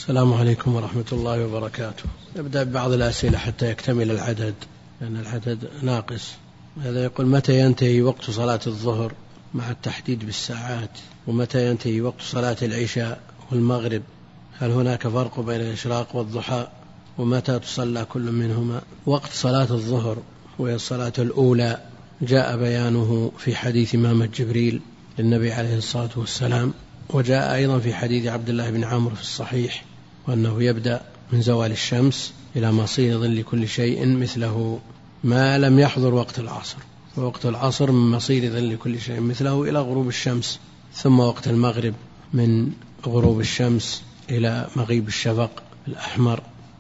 السلام عليكم ورحمة الله وبركاته. نبدأ ببعض الأسئلة حتى يكتمل العدد لأن العدد ناقص. هذا يقول: متى ينتهي وقت صلاة الظهر مع التحديد بالساعات؟ ومتى ينتهي وقت صلاة العشاء والمغرب؟ هل هناك فرق بين الإشراق والضحى؟ ومتى تصلى كل منهما؟ وقت صلاة الظهر وهي الصلاة الأولى جاء بيانه في حديث إمامة جبريل للنبي عليه الصلاة والسلام، وجاء أيضا في حديث عبد الله بن عمرو في الصحيح، وأنه يبدأ من زوال الشمس إلى مصير ظل كل شيء مثله ما لم يحضر وقت العصر، ووقت العصر من مصير ظل كل شيء مثله إلى غروب الشمس، ثم وقت المغرب من غروب الشمس إلى مغيب الشفق الأحمر،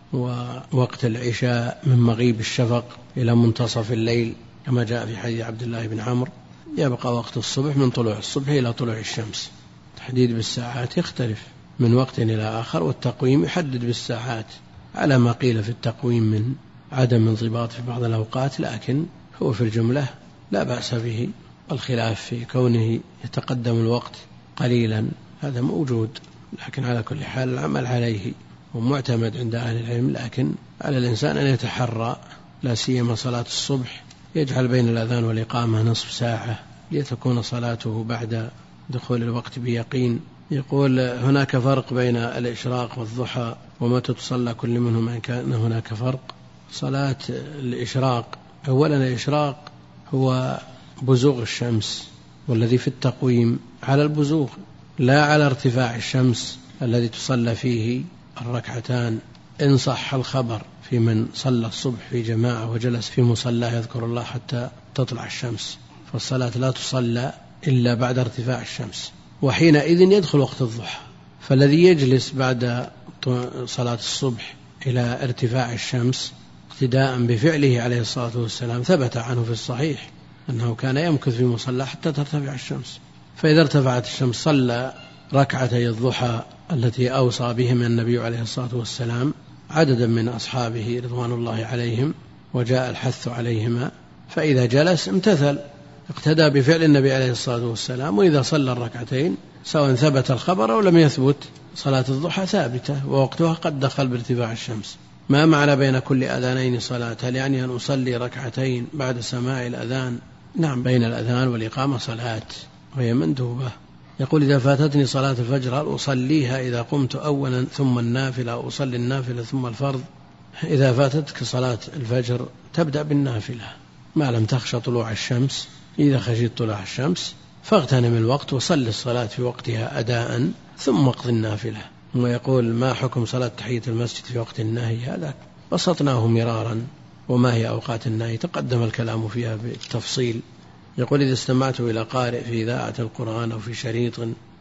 ووقت العشاء من مغيب الشفق إلى منتصف الليل كما جاء في حديث عبد الله بن عمرو. يبقى وقت الصبح من طلوع الصبح إلى طلوع الشمس. تحديد بالساعات يختلف من وقت إلى آخر، والتقويم يحدد بالساعات على ما قيل في التقويم من عدم انضباط في بعض الأوقات، لكن هو في الجملة لا بأس به. الخلاف في كونه يتقدم الوقت قليلا هذا موجود، لكن على كل حال العمل عليه ومعتمد عند أهل العلم. لكن على الإنسان أن يتحرى لا سيما صلاة الصبح يجعل بين الأذان والإقامة نصف ساعة لتكون صلاته بعد دخول الوقت بيقين. يقول: هناك فرق بين الإشراق والضحى ومتى تصلى كل منهما إن كان هناك فرق؟ صلاة الإشراق أولا الإشراق هو بزوغ الشمس، والذي في التقويم على البزوغ لا على ارتفاع الشمس الذي تصلى فيه الركعتان، إن صح الخبر في من صلى الصبح في جماعة وجلس في مصلاه يذكر الله حتى تطلع الشمس، فالصلاة لا تصلى إلا بعد ارتفاع الشمس، وحينئذ يدخل وقت الضحى. فالذي يجلس بعد صلاة الصبح إلى ارتفاع الشمس اقتداء بفعله عليه الصلاة والسلام ثبت عنه في الصحيح أنه كان يمكث في مصلى حتى ترتفع الشمس، فإذا ارتفعت الشمس صلى ركعتي الضحى التي أوصى بهم النبي عليه الصلاة والسلام عددا من أصحابه رضوان الله عليهم، وجاء الحث عليهما، فإذا جلس امتثل اقتدى بفعل النبي عليه الصلاة والسلام. وإذا صلى الركعتين سواء ثبت الخبر أو لم يثبت صلاة الضحى ثابتة ووقتها قد دخل بارتفاع الشمس. ما معنى بين كل أذانين صلاة؟ هل يعني أن أصلي ركعتين بعد سماع الأذان؟ نعم، بين الأذان والإقامة صلاة وهي مندوبة. يقول: إذا فاتتني صلاة الفجر هل أصليها إذا قمت أولا ثم النافلة أو أصلي النافلة ثم الفرض؟ إذا فاتتك صلاة الفجر تبدأ بالنافلة ما لم تخشى طلوع الشمس. إذا خشيت طلوع الشمس فاغتنم الوقت وصل الصلاة في وقتها أداء ثم اقضي النافلة. ويقول: ما حكم صلاة تحية المسجد في وقت النهي؟ هذا بسطناه مرارا، وما هي أوقات النهي تقدم الكلام فيها بالتفصيل. يقول: إذا استمعت إلى قارئ في إذاعة القرآن أو في شريط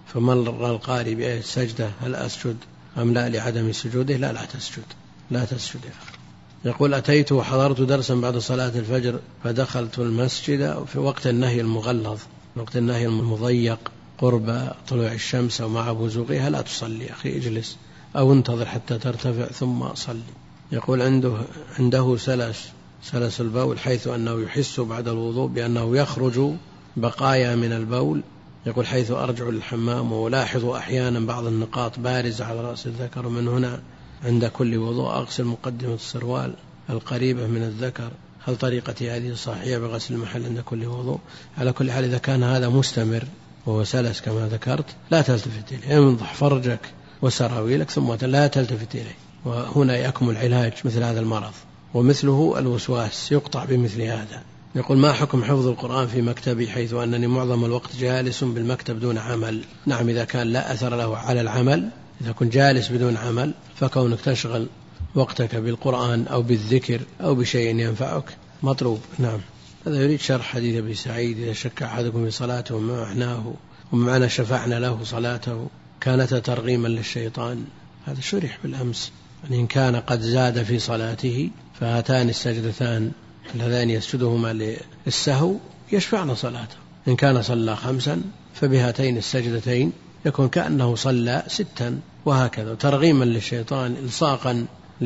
فمر القارئ بآية السجدة هل أسجد أم لا لعدم سجوده؟ لا تسجد، لا تسجد يا أخي. يقول: أتيت وحضرت درسا بعد صلاة الفجر فدخلت المسجد في وقت النهي المغلظ، وقت النهي المضيق قرب طلوع الشمس أو مع بزوغها، لا تصلي أخي، اجلس أو انتظر حتى ترتفع ثم صلي. يقول: عنده سلس البول حيث أنه يحس بعد الوضوء بأنه يخرج بقايا من البول. يقول: حيث أرجع للحمام وألاحظ أحيانا بعض النقاط بارزة على رأس الذكر، من هنا عند كل وضوء أغسل مقدمة السروال القريبة من الذكر. هل طريقتي هذه صحيحة بغسل المحل عند كل وضوء؟ على كل حال إذا كان هذا مستمر وهو سلس كما ذكرت لا تلتفت إليه، انضح فرجك وسراويلك ثم لا تلتفت إليه، وهنا يكمل علاج مثل هذا المرض. ومثله الوسواس يقطع بمثل هذا. يقول: ما حكم حفظ القرآن في مكتبي حيث أنني معظم الوقت جالس بالمكتب دون عمل؟ نعم، إذا كان لا أثر له على العمل، إذا كنت جالس بدون عمل فكونك تشغل وقتك بالقرآن أو بالذكر أو بشيء ينفعك مطلوب. نعم. هذا يريد شرح حديث أبي سعيد: إذا شك أحدكم في صلاته وما معناه ومعنى شفعنا له صلاته كانت ترغيما للشيطان. هذا شرح بالأمس، إن كان قد زاد في صلاته فهاتان السجدتان اللذان يسجدهما للسهو يشفعن صلاته. إن كان صلى 5 فبهاتين السجدتين يكون كأنه صلى 6، وهكذا ترغيما للشيطان إلصاقا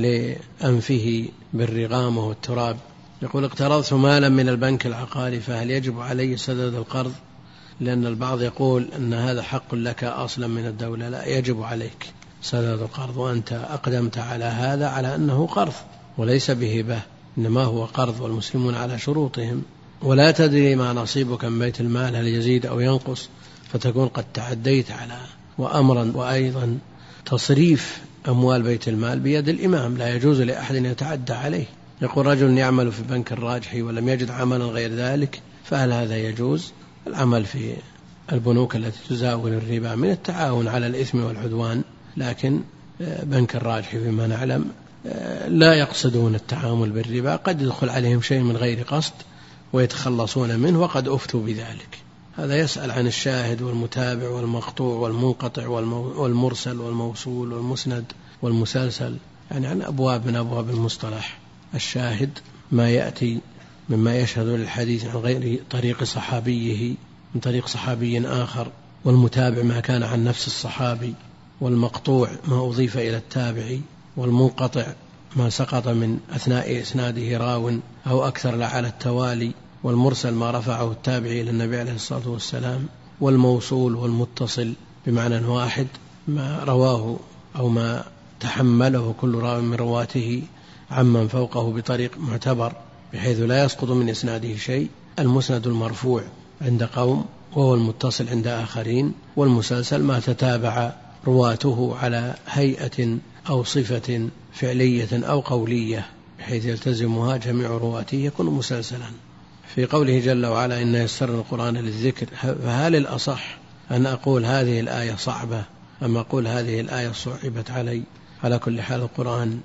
لأنفه بالرغام والتراب. يقول: اقترضت مالا من البنك العقاري فهل يجب علي سداد القرض؟ لأن البعض يقول أن هذا حق لك أصلا من الدولة. لا، يجب عليك سداد القرض، وأنت أقدمت على هذا على أنه قرض وليس بهبة، إنما هو قرض والمسلمون على شروطهم. ولا تدري ما نصيبك من بيت المال هل يزيد أو ينقص، فتكون قد تعديت على وأمرا. وأيضا تصريف أموال بيت المال بيد الإمام، لا يجوز لأحد أن يتعدى عليه. يقول رجل يعمل في بنك الراجحي ولم يجد عملا غير ذلك، فهل هذا يجوز؟ العمل في البنوك التي تزاول الربا من التعاون على الإثم والعدوان، لكن بنك الراجحي فيما نعلم لا يقصدون التعامل بالربا، قد يدخل عليهم شيء من غير قصد ويتخلصون منه، وقد أفتوا بذلك. هذا يسأل عن الشاهد والمتابع والمقطوع والمنقطع والمرسل والموصول والمسند والمسلسل، يعني عن أبواب من أبواب المصطلح. الشاهد ما يأتي مما يشهد للحديث عن غير طريق صحابيه من طريق صحابي آخر، والمتابع ما كان عن نفس الصحابي، والمقطوع ما أضيف إلى التابعي، والمنقطع ما سقط من أثناء إسناده راو أو أكثر لا على التوالي، والمرسل ما رفعه التابعي إلى النبي عليه الصلاة والسلام، والموصول والمتصل بمعنى واحد ما رواه أو ما تحمله كل راو من رواته عمن فوقه بطريق معتبر بحيث لا يسقط من إسناده شيء. المسند المرفوع عند قوم وهو المتصل عند آخرين، والمسلسل ما تتابع رواته على هيئة أو صفة فعلية أو قولية بحيث يلتزمها جميع رواته يكون مسلسلا. في قوله جل وعلا إن يسرنا القرآن للذكر، فهل الأصح أن أقول هذه الآية صعبة أم أقول هذه الآية صعبت علي؟ على كل حال القرآن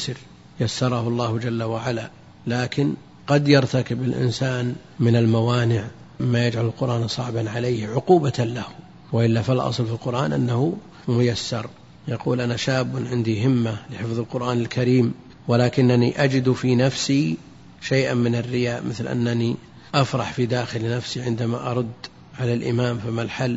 يسره الله جل وعلا، لكن قد يرتكب الإنسان من الموانع ما يجعل القرآن صعبا عليه عقوبة له، وإلا فالأصل في القرآن أنه ميسر. يقول أنا شاب عندي همة لحفظ القرآن الكريم، ولكنني أجد في نفسي شيئا من الرياء، مثل أنني أفرح في داخل نفسي عندما أرد على الإمام، فما الحل؟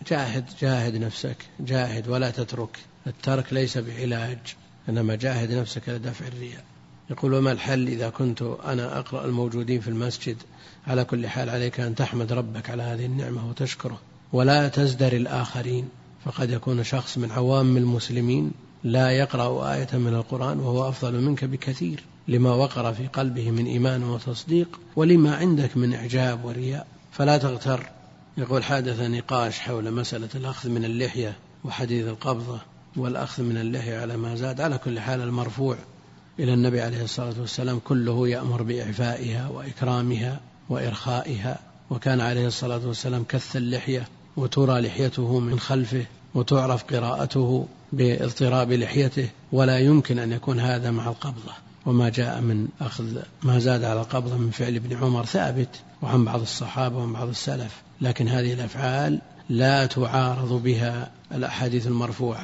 جاهد نفسك، جاهد ولا تترك، الترك ليس بعلاج، إنما جاهد نفسك لدفع الرياء. يقول وما الحل إذا كنت أنا أقرأ الموجودين في المسجد؟ على كل حال عليك أن تحمد ربك على هذه النعمة وتشكره، ولا تزدر الآخرين، فقد يكون شخص من عوام المسلمين لا يقرأ آية من القرآن وهو أفضل منك بكثير، لما وقر في قلبه من إيمان وتصديق، ولما عندك من إعجاب ورياء، فلا تغتر. يقول حدث نقاش حول مسألة الأخذ من اللحية وحديث القبضة والأخذ من اللحية على ما زاد. على كل حال المرفوع إلى النبي عليه الصلاة والسلام كله يأمر بإعفائها وإكرامها وإرخائها، وكان عليه الصلاة والسلام كث اللحية وترى لحيته من خلفه وتعرف قراءته باضطراب لحيته، ولا يمكن أن يكون هذا مع القبضة. وما جاء من أخذ ما زاد على القبضة من فعل ابن عمر ثابت وعن بعض الصحابة وعن بعض السلف، لكن هذه الأفعال لا تعارض بها الأحاديث المرفوعة.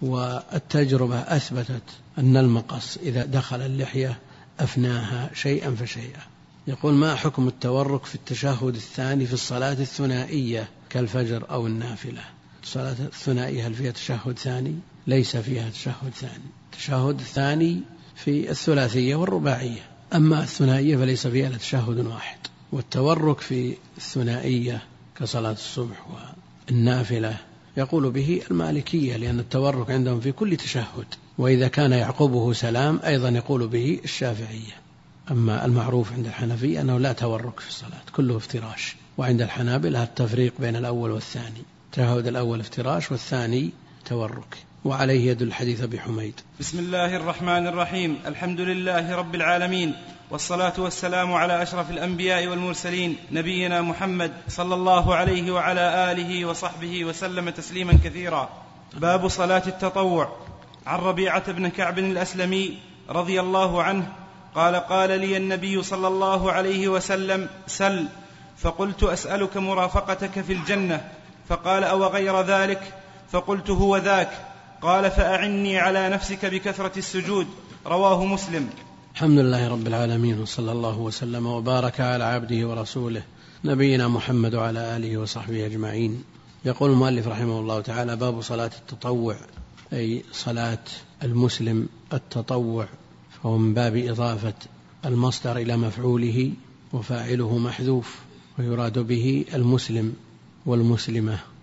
والتجربة أثبتت أن المقص إذا دخل اللحية أفناها شيئا فشيئا. يقول ما حكم التورك في التشهد الثاني في الصلاة الثنائية كالفجر أو النافلة؟ الصلاة الثنائية هل فيها تشهد ثاني؟ ليس فيها تشهد ثاني. التشهد الثاني في الثلاثية والرباعية، أما الثنائية فليس فيها إلا تشهد واحد. والتورك في الثنائية كصلاة الصبح والنافلة يقول به المالكية، لأن التورك عندهم في كل تشهد، وإذا كان يعقبه سلام أيضا يقول به الشافعية. أما المعروف عند الحنفية أنه لا تورك في الصلاة، كله افتراش، وعند الحنابلة التفريق بين الأول والثاني، التشهد الأول افتراش والثاني تورك، وعليه يدل الحديث بحميد. بسم الله الرحمن الرحيم، الحمد لله رب العالمين، والصلاة والسلام على أشرف الأنبياء والمرسلين نبينا محمد صلى الله عليه وعلى آله وصحبه وسلم تسليما كثيرا. باب صلاة التطوع. عن ربيعة بن كعب الأسلمي رضي الله عنه قال قال لي النبي صلى الله عليه وسلم سل، فقلت أسألك مرافقتك في الجنة، فقال أو غير ذلك؟ فقلت هو ذاك. قال فأعني على نفسك بكثرة السجود. رواه مسلم. الحمد لله رب العالمين، وصلى الله وسلم وبارك على عبده ورسوله نبينا محمد وعلى آله وصحبه أجمعين. يقول المؤلف رحمه الله تعالى باب صلاة التطوع، أي صلاة المسلم التطوع، فهو من باب إضافة المصدر إلى مفعوله وفاعله محذوف، ويراد به المسلم والمسلمة،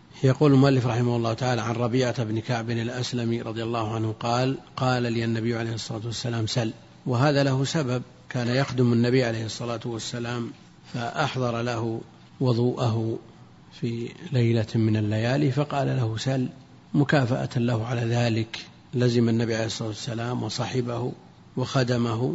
يقول المؤلف رحمه الله تعالى عن ربيعة بن كعب الأسلمي رضي الله عنه قال لي النبي عليه الصلاة والسلام سل. وهذا له سبب، كان يخدم النبي عليه الصلاة والسلام فأحضر له وضوءه في ليلة من الليالي فقال له سل مكافأة له على ذلك. لزم النبي عليه الصلاة والسلام وصحبه وخدمه،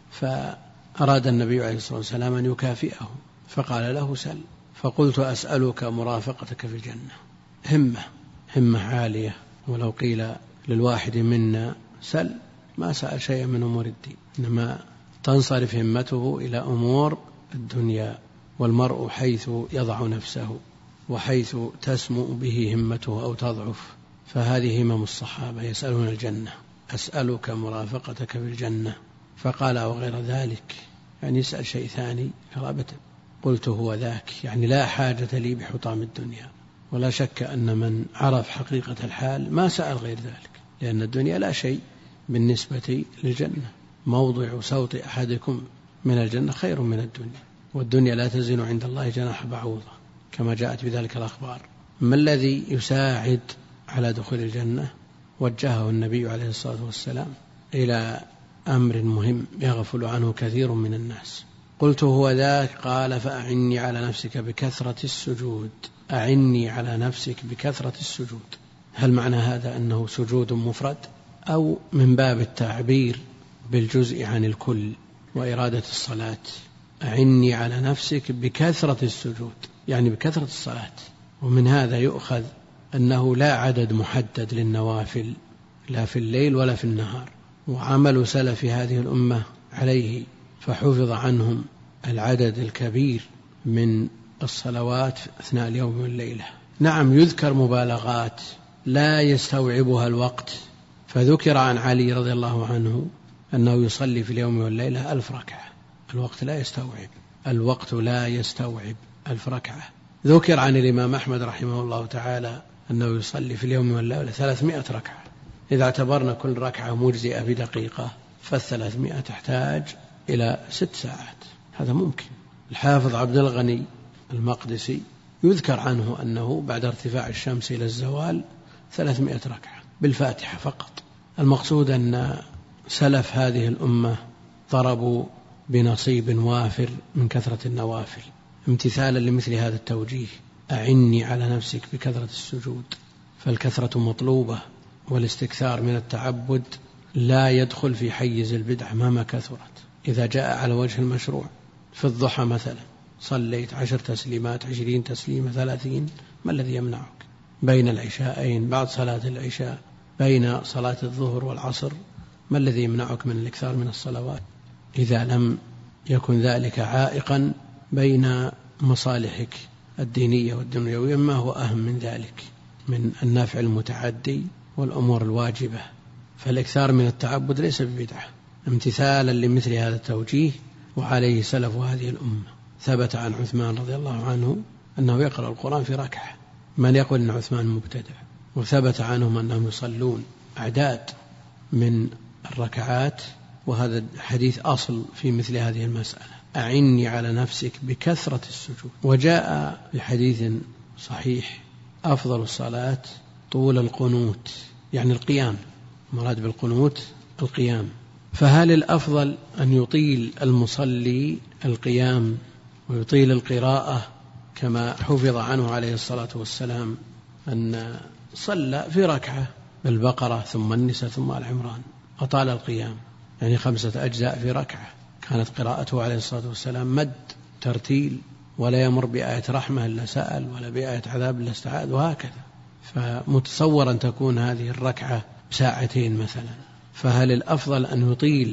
فأراد النبي عليه الصلاة والسلام أن يكافئه فقال له سل. فقلت أسألك مرافقتك في الجنة. همة عالية، ولو قيل للواحد منا سل ما سأل شيئا من أمور الدين، إنما تنصرف همته إلى أمور الدنيا. والمرء حيث يضع نفسه وحيث تسمو به همته أو تضعف، فهذه همم الصحابة يسألون الجنة. أسألك مرافقتك في الجنة، فقال وغير ذلك، يعني يسأل شيء ثاني قال قلت هو ذاك، يعني لا حاجة لي بحطام الدنيا. ولا شك أن من عرف حقيقة الحال ما سأل غير ذلك، لأن الدنيا لا شيء بالنسبة للجنة. موضع صوت أحدكم من الجنة خير من الدنيا، والدنيا لا تزن عند الله جناح بعوضة كما جاءت بذلك الأخبار. ما الذي يساعد على دخول الجنة؟ وجهه النبي عليه الصلاة والسلام إلى أمر مهم يغفل عنه كثير من الناس. قلت هو ذاك، قال فأعني على نفسك بكثرة السجود. أعني على نفسك بكثرة السجود. هل معنى هذا أنه سجود مفرد، أو من باب التعبير بالجزء عن الكل وإرادة الصلاة؟ أعني على نفسك بكثرة السجود، يعني بكثرة الصلاة. ومن هذا يؤخذ أنه لا عدد محدد للنوافل، لا في الليل ولا في النهار، وعمل سلف هذه الأمة عليه، فحفظ عنهم العدد الكبير من الصلوات أثناء اليوم والليلة. نعم يذكر مبالغات لا يستوعبها الوقت، فذكر عن علي رضي الله عنه أنه يصلي في اليوم والليلة 1000 ركعة. الوقت لا يستوعب 1000 ركعة. ذكر عن الإمام أحمد رحمه الله تعالى أنه يصلي في اليوم والليلة 300 ركعة. إذا اعتبرنا كل ركعة مجزئة بدقيقة، فال300 تحتاج إلى 6 ساعات. هذا ممكن. الحافظ عبد الغني المقدسي يذكر عنه أنه بعد ارتفاع الشمس إلى الزوال 300 ركعة بالفاتحة فقط. المقصود أن سلف هذه الأمة ضربوا بنصيب وافر من كثرة النوافل، امتثالا لمثل هذا التوجيه. أعني على نفسك بكثرة السجود، فالكثرة مطلوبة، والاستكثار من التعبد لا يدخل في حيز البدع مهما كثرت. إذا جاء على وجه المشروع في الضحى مثلا صليت 10 تسليمات، 20 تسليمة، 30، ما الذي يمنعك؟ بين العشاءين، بعد صلاة العشاء، بين صلاة الظهر والعصر، ما الذي يمنعك من الاكثار من الصلوات؟ إذا لم يكن ذلك عائقا بين مصالحك الدينية والدنيوية، ما هو أهم من ذلك من النفع المتعدي والأمور الواجبة. فالاكثار من التعبد ليس ببدعة، امتثالا لمثل هذا التوجيه، وعليه سلف هذه الأمة. ثبت عن عثمان رضي الله عنه أنه يقرأ القرآن في ركعة. من يقول أن عثمان مبتدع؟ وثبت عنهم أنهم يصلون أعداد من الركعات، وهذا الحديث أصل في مثل هذه المسألة. أعني على نفسك بكثرة السجود. وجاء بحديث صحيح أفضل الصلاة طول القنوت، يعني القيام، مراد بالقنوت القيام. فهل الأفضل أن يطيل المصلي القيام ويطيل القراءة كما حفظ عنه عليه الصلاة والسلام أن صلى في ركعة بالبقرة ثم النساء ثم العمران أطال القيام، يعني 5 أجزاء في ركعة. كانت قراءته عليه الصلاة والسلام مد ترتيل، ولا يمر بآية رحمة إلا سأل، ولا بآية عذاب إلا استعاذ، وهكذا. فمتصور أن تكون هذه الركعة 2 ساعة مثلا. فهل الأفضل أن يطيل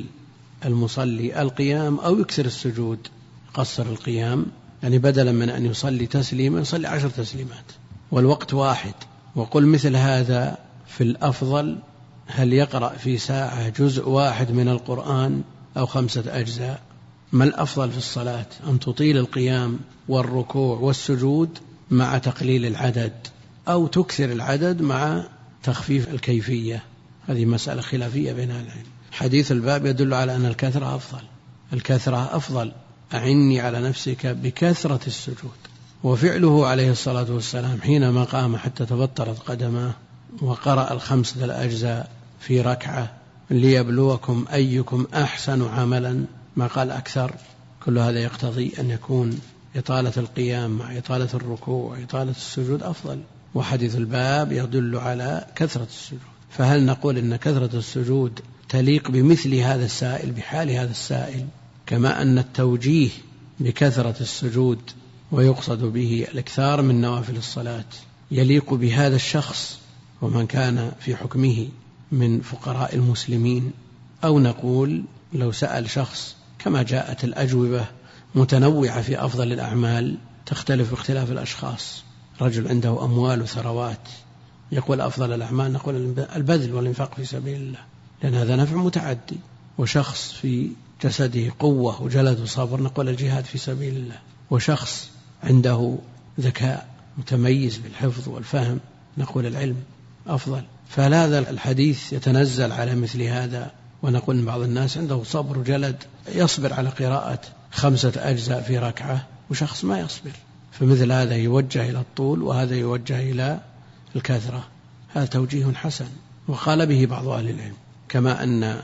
المصلي القيام أو يكثر السجود، قصر القيام، يعني بدلا من أن يصلي تسليما يصلي 10 تسليمات والوقت واحد؟ وقل مثل هذا في الأفضل، هل يقرأ في ساعة جزء واحد من القرآن أو 5 أجزاء؟ ما الأفضل في الصلاة، أن تطيل القيام والركوع والسجود مع تقليل العدد، أو تكثر العدد مع تخفيف الكيفية؟ هذه مسألة خلافية بين العلم. حديث الباب يدل على أن الكثرة أفضل. أعني على نفسك بكثرة السجود. وفعله عليه الصلاة والسلام حينما قام حتى تبطرت قدماه وقرأ 5 الأجزاء في ركعة ليبلوكم أيكم أحسن عملا، ما قال أكثر. كل هذا يقتضي أن يكون إطالة القيام مع إطالة الركوع وإطالة السجود أفضل، وحديث الباب يدل على كثرة السجود. فهل نقول إن كثرة السجود تليق بمثل هذا السائل بحال هذا السائل، كما أن التوجيه بكثرة السجود ويقصد به الإكثار من نوافل الصلاة يليق بهذا الشخص ومن كان في حكمه من فقراء المسلمين؟ أو نقول لو سأل شخص كما جاءت الأجوبة متنوعة في أفضل الأعمال تختلف باختلاف الأشخاص، رجل عنده أموال وثروات يقول أفضل الأعمال نقول البذل والإنفاق في سبيل الله لأن هذا نفع متعدي، وشخص في جسده قوة وجلد وصبر نقول الجهاد في سبيل الله، وشخص عنده ذكاء متميز بالحفظ والفهم نقول العلم أفضل. فهذا الحديث يتنزل على مثل هذا، ونقول بعض الناس عنده صبر وجلد يصبر على قراءة 5 أجزاء في ركعة وشخص ما يصبر، فمثل هذا يوجه إلى الطول وهذا يوجه إلى الكثرة. هذا توجيه حسن وقال به بعض أهل العلم، كما أن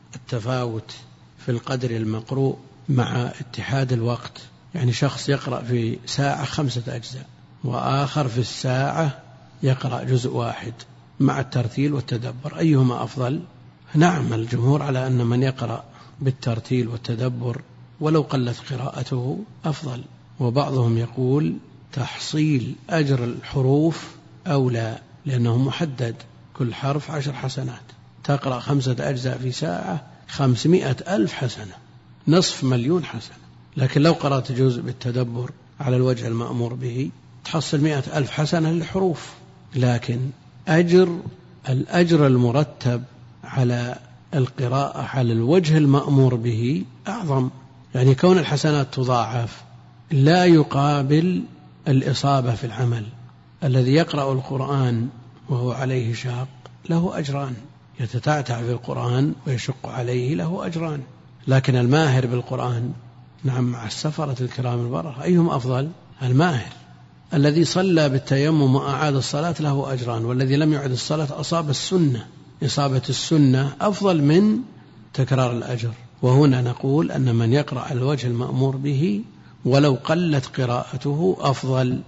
التفاوت في القدر المقروء مع اتحاد الوقت، يعني شخص يقرأ في ساعة 5 أجزاء وآخر في الساعة يقرأ جزء واحد مع الترتيل والتدبر، أيهما أفضل؟ نعم الجمهور على أن من يقرأ بالترتيل والتدبر ولو قلت قراءته أفضل، وبعضهم يقول تحصيل أجر الحروف أولى لأنه محدد، كل حرف 10 حسنات، تقرأ 5 أجزاء في ساعة 500,000 حسنة، 500,000 حسنة. لكن لو قرأت جزء بالتدبر على الوجه المأمور به تحصل 100,000 حسنة للحروف، لكن الأجر المرتب على القراءة على الوجه المأمور به أعظم، يعني كون الحسنات تضاعف لا يقابل الإصابة في العمل. الذي يقرأ القرآن وهو عليه شاق له أجران، يتتعتع في القرآن ويشق عليه له أجران، لكن الماهر بالقرآن نعم مع السفرة الكرام البررة أيهم أفضل؟ الماهر. الذي صلى بالتيمم وأعاد الصلاة له أجران، والذي لم يعد الصلاة أصاب السنة، إصابة السنة أفضل من تكرار الأجر. وهنا نقول أن من يقرأ على الوجه المأمور به ولو قلت قراءته أفضل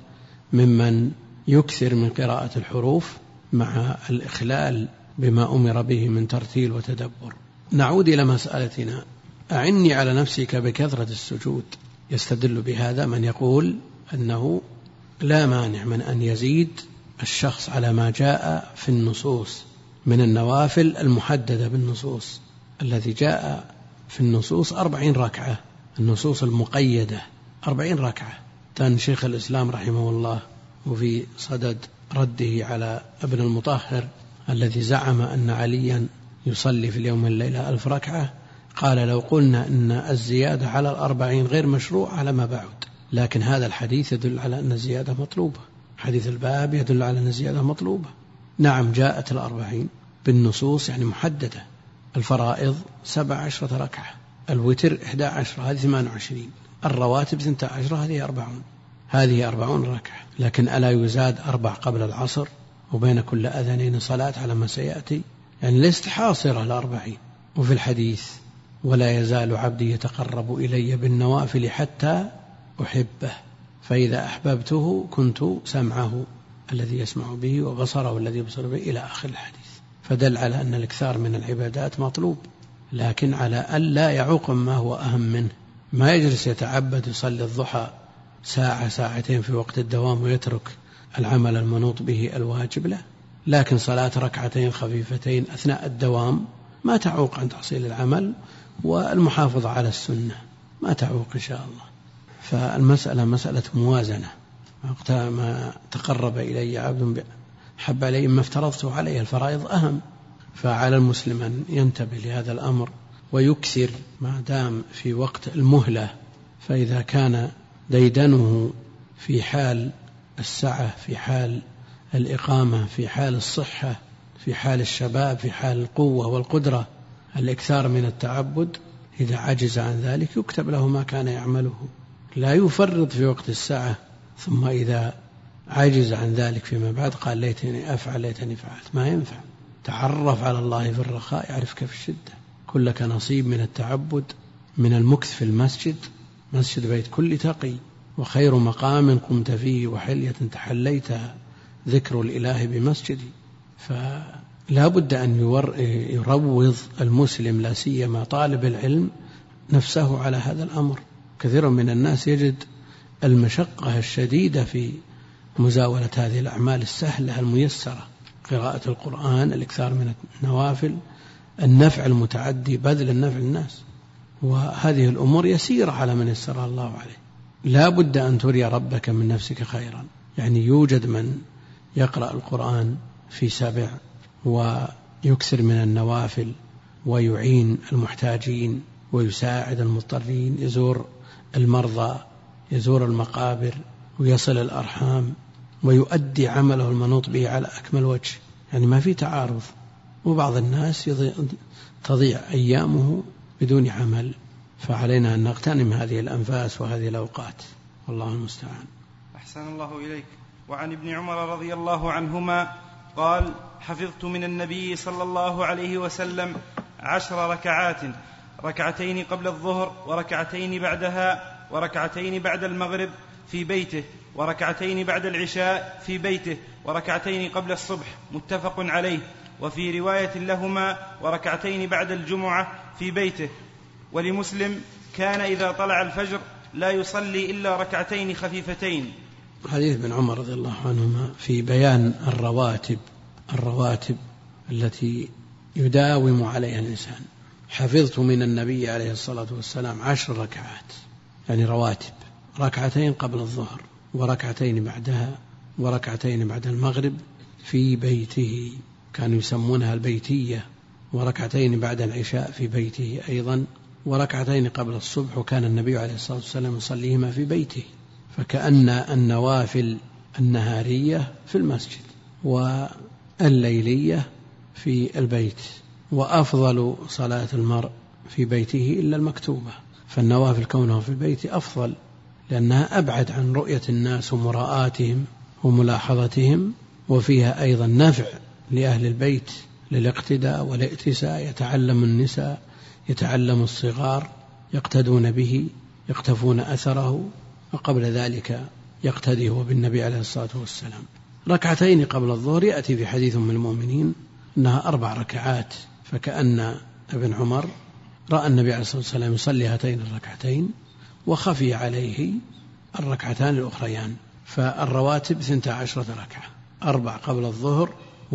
ممن يكثر من قراءة الحروف مع الإخلال بما أمر به من ترتيل وتدبر. نعود إلى مسألتنا، أعني على نفسك بكثرة السجود. يستدل بهذا من يقول أنه لا مانع من أن يزيد الشخص على ما جاء في النصوص من النوافل المحددة بالنصوص، الذي جاء في النصوص 40 ركعة، النصوص المقيدة 40 ركعة. كان شيخ الإسلام رحمه الله وفي صدد رده على ابن المطهر الذي زعم أن عليا يصلي في اليوم والليلة 1000 ركعة، قال لو قلنا أن الزيادة على 40 غير مشروع على ما بعد، لكن هذا الحديث يدل على أن الزيادة مطلوبة، حديث الباب يدل على أن الزيادة مطلوبة. نعم جاءت 40 بالنصوص يعني محددة، الفرائض 17 ركعة، الوتر 11 هذه 28، الرواتب 12 هذه 40، هذه 40 ركعة. لكن ألا يزاد 4 قبل العصر وبين كل أذانين صلاة على ما سيأتي؟ يعني ليست حاصرة 40. وفي الحديث ولا يزال عبدي يتقرب إلي بالنوافل حتى أحبه، فإذا أحببته كنت سمعه الذي يسمع به وبصره الذي يبصر به إلى آخر الحديث. فدل على أن الإكثار من العبادات مطلوب، لكن على ألا يعوقم ما هو أهم منه. ما يجلس يتعبد يصلي الضحى ساعة ساعتين في وقت الدوام ويترك العمل المنوط به الواجب له، لكن صلاة 2 ركعتين خفيفتين أثناء الدوام ما تعوق عن تحصيل العمل، والمحافظة على السنة ما تعوق إن شاء الله. فالمسألة مسألة موازنة، وقت ما تقرب إلي عبد حب علي ما افترضته عليه، الفرائض أهم، فعلى المسلم أن ينتبه لهذا الأمر ويكثر ما دام في وقت المهلة. فإذا كان ديدنه في حال السعة، في حال الإقامة، في حال الصحة، في حال الشباب، في حال القوة والقدرة، الإكثار من التعبد، إذا عجز عن ذلك يكتب له ما كان يعمله، لا يفرط في وقت السعة ثم إذا عجز عن ذلك فيما بعد قال ليتني أفعل ليتني فعلت. ما ينفع. تعرف على الله في الرخاء يعرفك في الشدة. كلك نصيب من التعبد، من المكث في المسجد. مسجد بيت كل تقي، وخير مقام قمت فيه وحلية تحليتها ذكر الإله بمسجدي. فلا بد أن يروض المسلم لا سيما طالب العلم نفسه على هذا الأمر. كثير من الناس يجد المشقة الشديدة في مزاولة هذه الأعمال السهلة الميسرة، قراءة القرآن، الإكثار من النوافل، النفع المتعدي، بذل النفع للناس، وهذه الأمور يسيرة على من يسرها الله عليه. لا بد أن تري ربك من نفسك خيرا. يعني يوجد من يقرأ القرآن في 7 ويكثر من النوافل ويعين المحتاجين ويساعد المضطرين، يزور المرضى، يزور المقابر، ويصل الأرحام، ويؤدي عمله المنوط به على أكمل وجه. يعني ما في تعارض. وبعض الناس تضيع أيامه بدون عمل. فعلينا أن نغتنم هذه الأنفاس وهذه الأوقات، والله المستعان. أحسن الله إليك. وعن ابن عمر رضي الله عنهما قال: حفظت من النبي صلى الله عليه وسلم 10 ركعات، 2 قبل الظهر، 2 بعدها، 2 بعد المغرب في بيته، 2 بعد العشاء في بيته، 2 قبل الصبح، متفق عليه. وفي رواية لهما: 2 بعد الجمعة في بيته. ولمسلم: كان إذا طلع الفجر لا يصلي إلا 2 خفيفتين. حديث ابن عمر رضي الله عنهما في بيان الرواتب التي يداوم عليها الإنسان. حفظت من النبي عليه الصلاة والسلام 10 ركعات، يعني رواتب، 2 قبل الظهر، 2 بعدها، 2 بعد المغرب في بيته، كانوا يسمونها البيتية، 2 بعد العشاء في بيته أيضا، 2 قبل الصبح، وكان النبي عليه الصلاة والسلام يصليهما في بيته. فكأن النوافل النهارية في المسجد والليلية في البيت. وأفضل صلاة المرء في بيته إلا المكتوبة، فالنوافل كونها في البيت أفضل، لأنها أبعد عن رؤية الناس ومراءاتهم وملاحظتهم، وفيها أيضا نفع لأهل البيت للاقتداء والائتساء. يتعلم النساء، يتعلم الصغار، يقتدون به، يقتفون أثره، وقبل ذلك يقتدي هو بالنبي عليه الصلاة والسلام. 2 قبل الظهر يأتي في حديث من المؤمنين أنها 4 ركعات، فكأن ابن عمر رأى النبي عليه الصلاة والسلام يصلي هاتين الركعتين وخفي عليه 2 الأخريان. فالرواتب 12 ركعة، 4 قبل الظهر،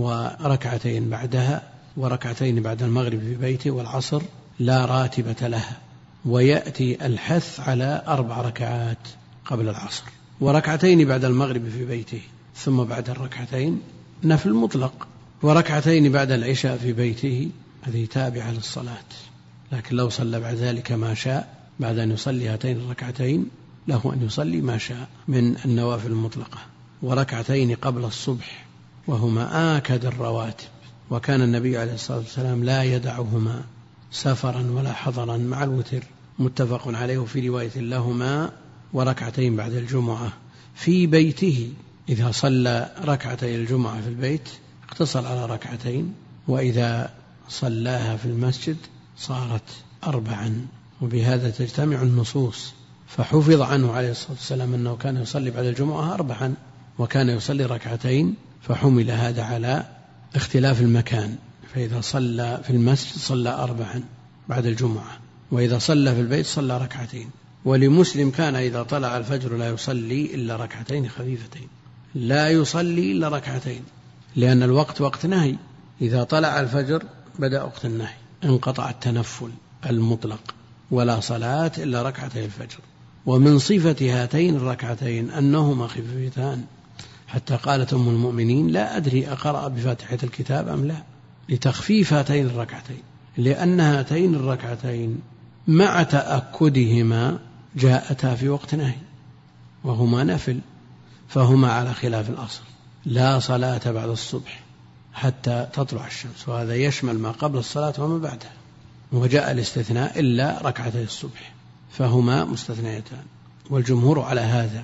2 بعدها، 2 بعد المغرب في بيته، والعصر لا راتبة لها. ويأتي الحث على 4 ركعات قبل العصر، 2 بعد المغرب في بيته، ثم بعد 2 نفل مطلق، 2 بعد العشاء في بيته، هذه تابعة للصلاة، لكن لو صلى بعد ذلك ما شاء بعد أن يصلي 2 له أن يصلي ما شاء من النوافل المطلقة. 2 قبل الصبح، وهما آكد الرواتب، وكان النبي عليه الصلاة والسلام لا يدعهما سفرا ولا حضرا مع الوتر، متفق عليه. في رواية لهما: 2 بعد الجمعة في بيته. إذا صلى 2 الجمعة في البيت اقتصر على 2، وإذا صلاها في المسجد صارت 4. وبهذا تجتمع النصوص. فحفظ عنه عليه الصلاة والسلام أنه كان يصلي بعد الجمعة 4، وكان يصلي 2، فحمل هذا على اختلاف المكان. فإذا صلى في المسجد صلى 4 بعد الجمعة، وإذا صلى في البيت صلى 2. ولمسلم: كان إذا طلع الفجر لا يصلي إلا 2 خفيفتين. لا يصلي إلا 2، لأن الوقت وقت نهي. إذا طلع الفجر بدأ وقت النهي، انقطع التنفل المطلق، ولا صلاة إلا 2 الفجر. ومن صفة هاتين الركعتين أنهما خفيفتان، حتى قالت أم المؤمنين: لا أدري أقرأ بفاتحة الكتاب أم لا، لتخفيف هاتين الركعتين، لأن هاتين الركعتين مع تأكدهما جاءتا في وقت نهي، وهما نفل، فهما على خلاف الأصل. لا صلاة بعد الصبح حتى تطلع الشمس، وهذا يشمل ما قبل الصلاة وما بعدها. وجاء الاستثناء إلا 2 الصبح، فهما مستثنيتان. والجمهور على هذا،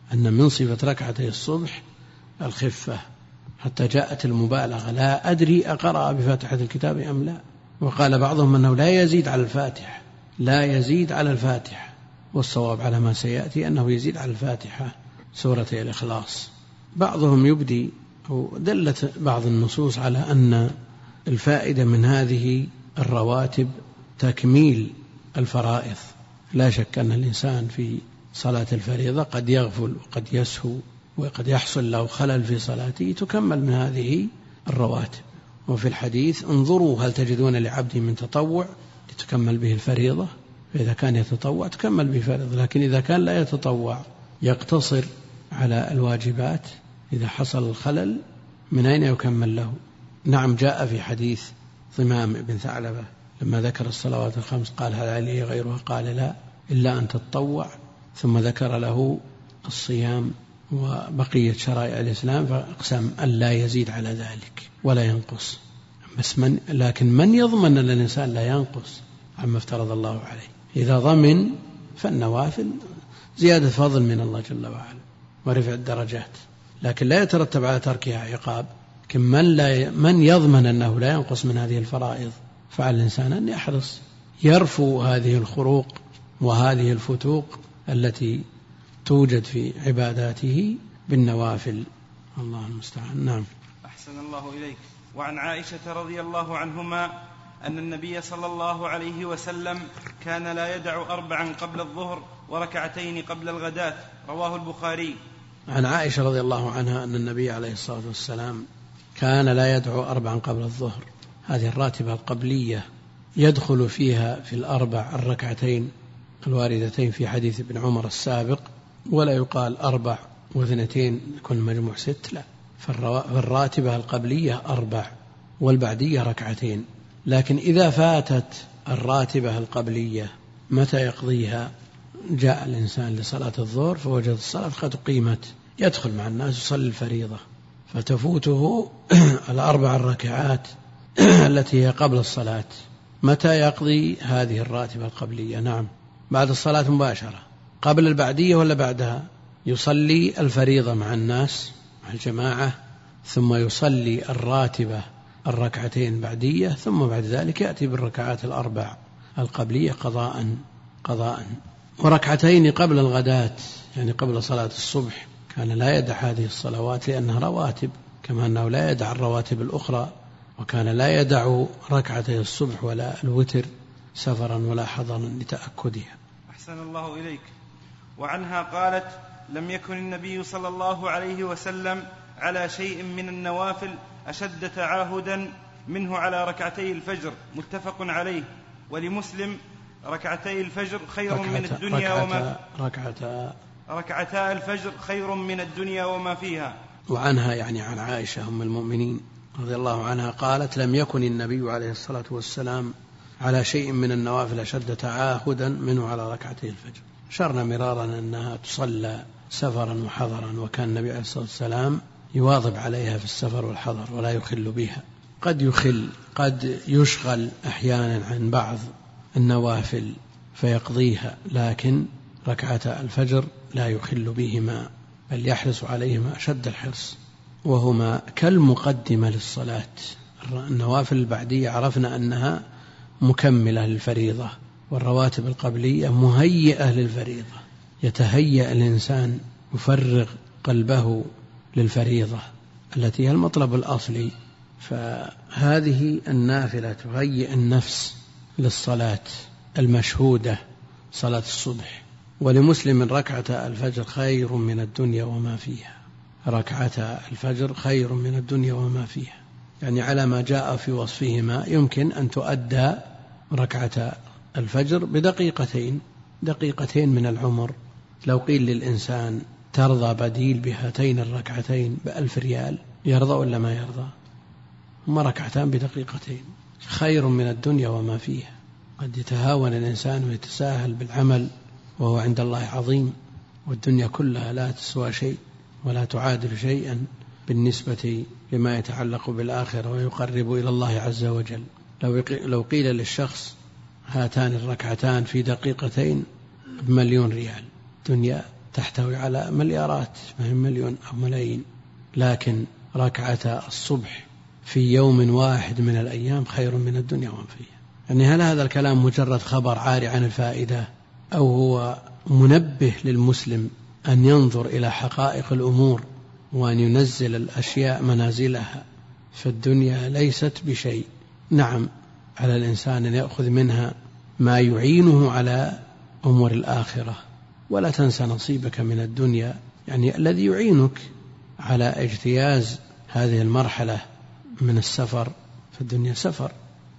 أن من صفة ركعتي الصبح الخفة، حتى جاءت المبالغة لا أدري أقرأ بفاتحة الكتاب أم لا. وقال بعضهم أنه لا يزيد على الفاتحة، لا يزيد على الفاتحة، والصواب على ما سيأتي أنه يزيد على الفاتحة سورة الإخلاص. بعضهم يبدي أو دلت بعض النصوص على أن الفائدة من هذه الرواتب تكميل الفرائض. لا شك أن الإنسان في صلاة الفريضة قد يغفل وقد يسهو وقد يحصل له خلل في صلاته، تكمل من هذه الرواتب. وفي الحديث انظروا هل تجدون لعبدي من تطوع لتكمل به الفريضة، فإذا كان يتطوع تكمل به فريضة، لكن إذا كان لا يتطوع يقتصر على الواجبات، إذا حصل الخلل من أين يكمل له؟ نعم، جاء في حديث ضمام بن ثعلبة لما ذكر الصلوات الخمس قال هل عليه غيرها؟ قال لا إلا أن تتطوع، ثم ذكر له الصيام وبقية شرائع الإسلام فأقسم أن لا يزيد على ذلك ولا ينقص. بس لكن من يضمن أن الإنسان لا ينقص عما افترض الله عليه؟ إذا ضمن فالنوافل زيادة فضل من الله جل وعلا ورفع الدرجات، لكن لا يترتب على تركها عقاب. من يضمن أنه لا ينقص من هذه الفرائض؟ فعلى الإنسان أن يحرص يرفو هذه الخروق وهذه الفتوق التي توجد في عباداته بالنوافل. الله المستعان. نعم. أحسن الله إليك. وعن عائشة رضي الله عنهما أن النبي صلى الله عليه وسلم كان لا يدع 4 قبل الظهر وركعتين قبل الغداة، رواه البخاري. عن عائشة رضي الله عنها أن النبي عليه الصلاة والسلام كان لا يدعو 4 قبل الظهر، هذه الراتبة القبلية يدخل فيها في 4 الركعتين الواردتين في حديث ابن عمر السابق، ولا يقال 4 و2 كل مجموع 6، لا، فالراتبة القبلية 4 والبعدية 2. لكن إذا فاتت الراتبة القبلية متى يقضيها؟ جاء الإنسان لصلاة الظهر فوجد الصلاة قد قيمت، يدخل مع الناس يصلي الفريضة فتفوته 4 الركعات التي هي قبل الصلاة. متى يقضي هذه الراتبة القبلية؟ نعم، بعد الصلاة مباشرة. قبل البعدية ولا بعدها؟ يصلي الفريضة مع الناس مع الجماعة، ثم يصلي الراتبة 2 بعدية، ثم بعد ذلك يأتي بالركعات 4 القبلية قضاء. وركعتين قبل الغداة يعني قبل صلاة الصبح كان لا يدع هذه الصلوات لأنها رواتب، كما أنه لا يدع الرواتب الأخرى، وكان لا يدع ركعتي الصبح ولا الوتر سفرا ولا حضرا لتأكدها. أحسن الله إليك. وعنها قالت لم يكن النبي صلى الله عليه وسلم على شيء من النوافل أشد تعاهدا منه على ركعتي الفجر، متفق عليه. ولمسلم ركعتي الفجر خير من الدنيا وما ركعتا الفجر خير من الدنيا وما فيها. وعنها يعني عن عائشة أم المؤمنين رضي الله عنها قالت لم يكن النبي عليه الصلاة والسلام على شيء من النوافل أشد تعاهدا منه على ركعتي الفجر. شرنا مرارا أنها تصلى سفرا وحضرا، وكان النبي عليه الصلاة والسلام يواظب عليها في السفر والحضر ولا يخل بها. قد يشغل أحيانا عن بعض النوافل فيقضيها، لكن ركعتا الفجر لا يخل بهما بل يحرص عليهما أشد الحرص، وهما كالمقدمة للصلاة. النوافل البعدية عرفنا أنها مكملة للفريضة، والرواتب القبلية مهيئة للفريضة، يتهيأ الإنسان يفرغ قلبه للفريضة التي هي المطلب الأصلي. فهذه النافلة تهيئ النفس للصلاة المشهودة صلاة الصبح. ولمسلم ركعتا الفجر خير من الدنيا وما فيها، ركعتا الفجر خير من الدنيا وما فيها، يعني على ما جاء في وصفهما يمكن أن تؤدى ركعتا الفجر دقيقتين من العمر. لو قيل للإنسان ترضى بديل بهاتين الركعتين ب1000 ريال يرضى ولا ما يرضى؟ هما 2 ركعتان بدقيقتين خير من الدنيا وما فيها. قد يتهاون الإنسان ويتساهل بالعمل وهو عند الله عظيم، والدنيا كلها لا تسوى شيء ولا تعادل شيئا بالنسبة لما يتعلق بالآخرة ويقرب إلى الله عز وجل. لو قيل للشخص هاتان الركعتان في دقيقتين ب1,000,000 ريال، دنيا تحتوي على مليارات، مليون أو ملايين، لكن ركعة الصبح في يوم واحد من الأيام خير من الدنيا ومن فيها. يعني هل هذا الكلام مجرد خبر عاري عن الفائدة، أو هو منبه للمسلم أن ينظر إلى حقائق الأمور وأن ينزل الأشياء منازلها؟ فالدنيا ليست بشيء. نعم، على الإنسان أن يأخذ منها ما يعينه على أمور الآخرة، ولا تنسى نصيبك من الدنيا، يعني الذي يعينك على اجتياز هذه المرحلة من السفر. في الدنيا سفر،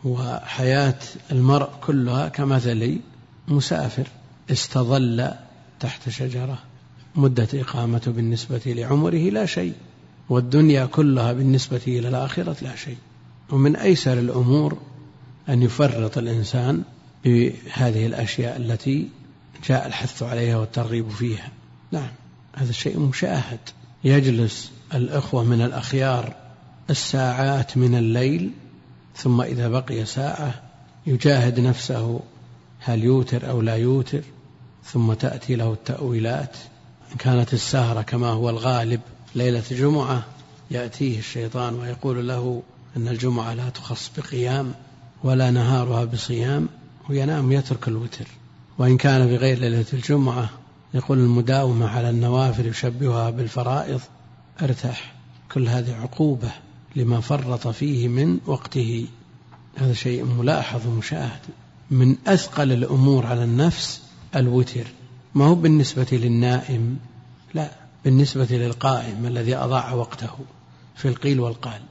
وحياة المرء كلها كمثل مسافر استظل تحت شجرة، مدة إقامته بالنسبة لعمره لا شيء، والدنيا كلها بالنسبة إلى الآخرة لا شيء. ومن أيسر الأمور أن يفرط الإنسان بهذه الأشياء التي جاء الحث عليها والترغيب فيها. نعم، هذا الشيء مشاهد. يجلس الأخوة من الأخيار الساعات من الليل، ثم إذا بقي ساعة يجاهد نفسه هل يوتر أو لا يوتر، ثم تأتي له التأويلات. إن كانت السهرة كما هو الغالب ليلة جمعة، يأتيه الشيطان ويقول له أن الجمعة لا تخص بقيام ولا نهارها بصيام، وينام يترك الوتر. وإن كان بغير ليلة الجمعة يقول المداومة على النوافل يشبهها بالفرائض، ارتاح. كل هذه عقوبة لما فرط فيه من وقته. هذا شيء ملاحظ ومشاهد. من أثقل الأمور على النفس الوتر، ما هو بالنسبة للنائم، لا، بالنسبة للقائم الذي أضاع وقته في القيل والقال.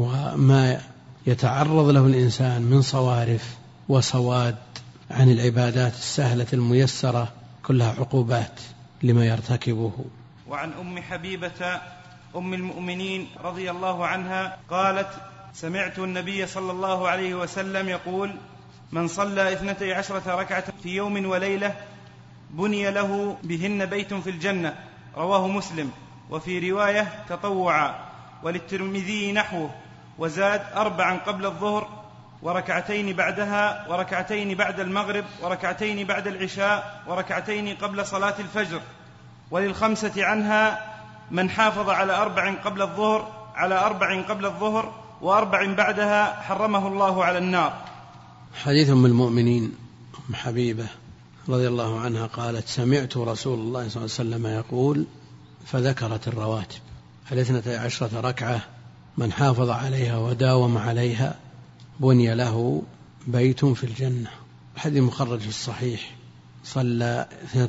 وما يتعرض له الإنسان من صوارف وصواد عن العبادات السهلة الميسرة كلها عقوبات لما يرتكبه. وعن أم حبيبة أم المؤمنين رضي الله عنها قالت: سمعت النبي صلى الله عليه وسلم يقول: من صلى 12 ركعة في يوم وليلة بني له بهن بيت في الجنة. رواه مسلم. وفي رواية تطوعا، وللترمذي نحوه، وزاد 4 قبل الظهر، وركعتين بعدها، وركعتين بعد المغرب، وركعتين بعد العشاء، وركعتين قبل صلاة الفجر. وللخمسة عنها: من حافظ على 4 قبل الظهر، على 4 قبل الظهر، و4 بعدها حرمه الله على النار. حديث أم المؤمنين أم حبيبة رضي الله عنها قالت: سمعت رسول الله صلى الله عليه وسلم يقول، فذكرت الرواتب 12 ركعة، من حافظ عليها وداوم عليها بني له بيت في الجنة. الحديث مخرج في الصحيح. صلى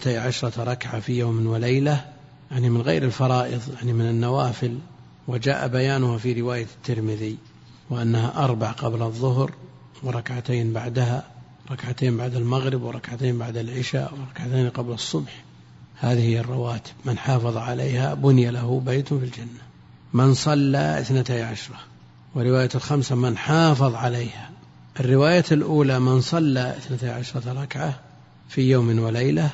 12 ركعة في يوم وليلة، يعني من غير الفرائض، يعني من النوافل. وجاء بيانها في رواية الترمذي، وأنها 4 قبل الظهر، وركعتين بعدها، ركعتين بعد المغرب، وركعتين بعد العشاء، وركعتين قبل الصبح. هذه هي الرواتب، من حافظ عليها بني له بيت في الجنة. من صلى 12، ورواية الخمسة من حافظ عليها. الرواية الأولى من صلى 12 ركعة في يوم وليلة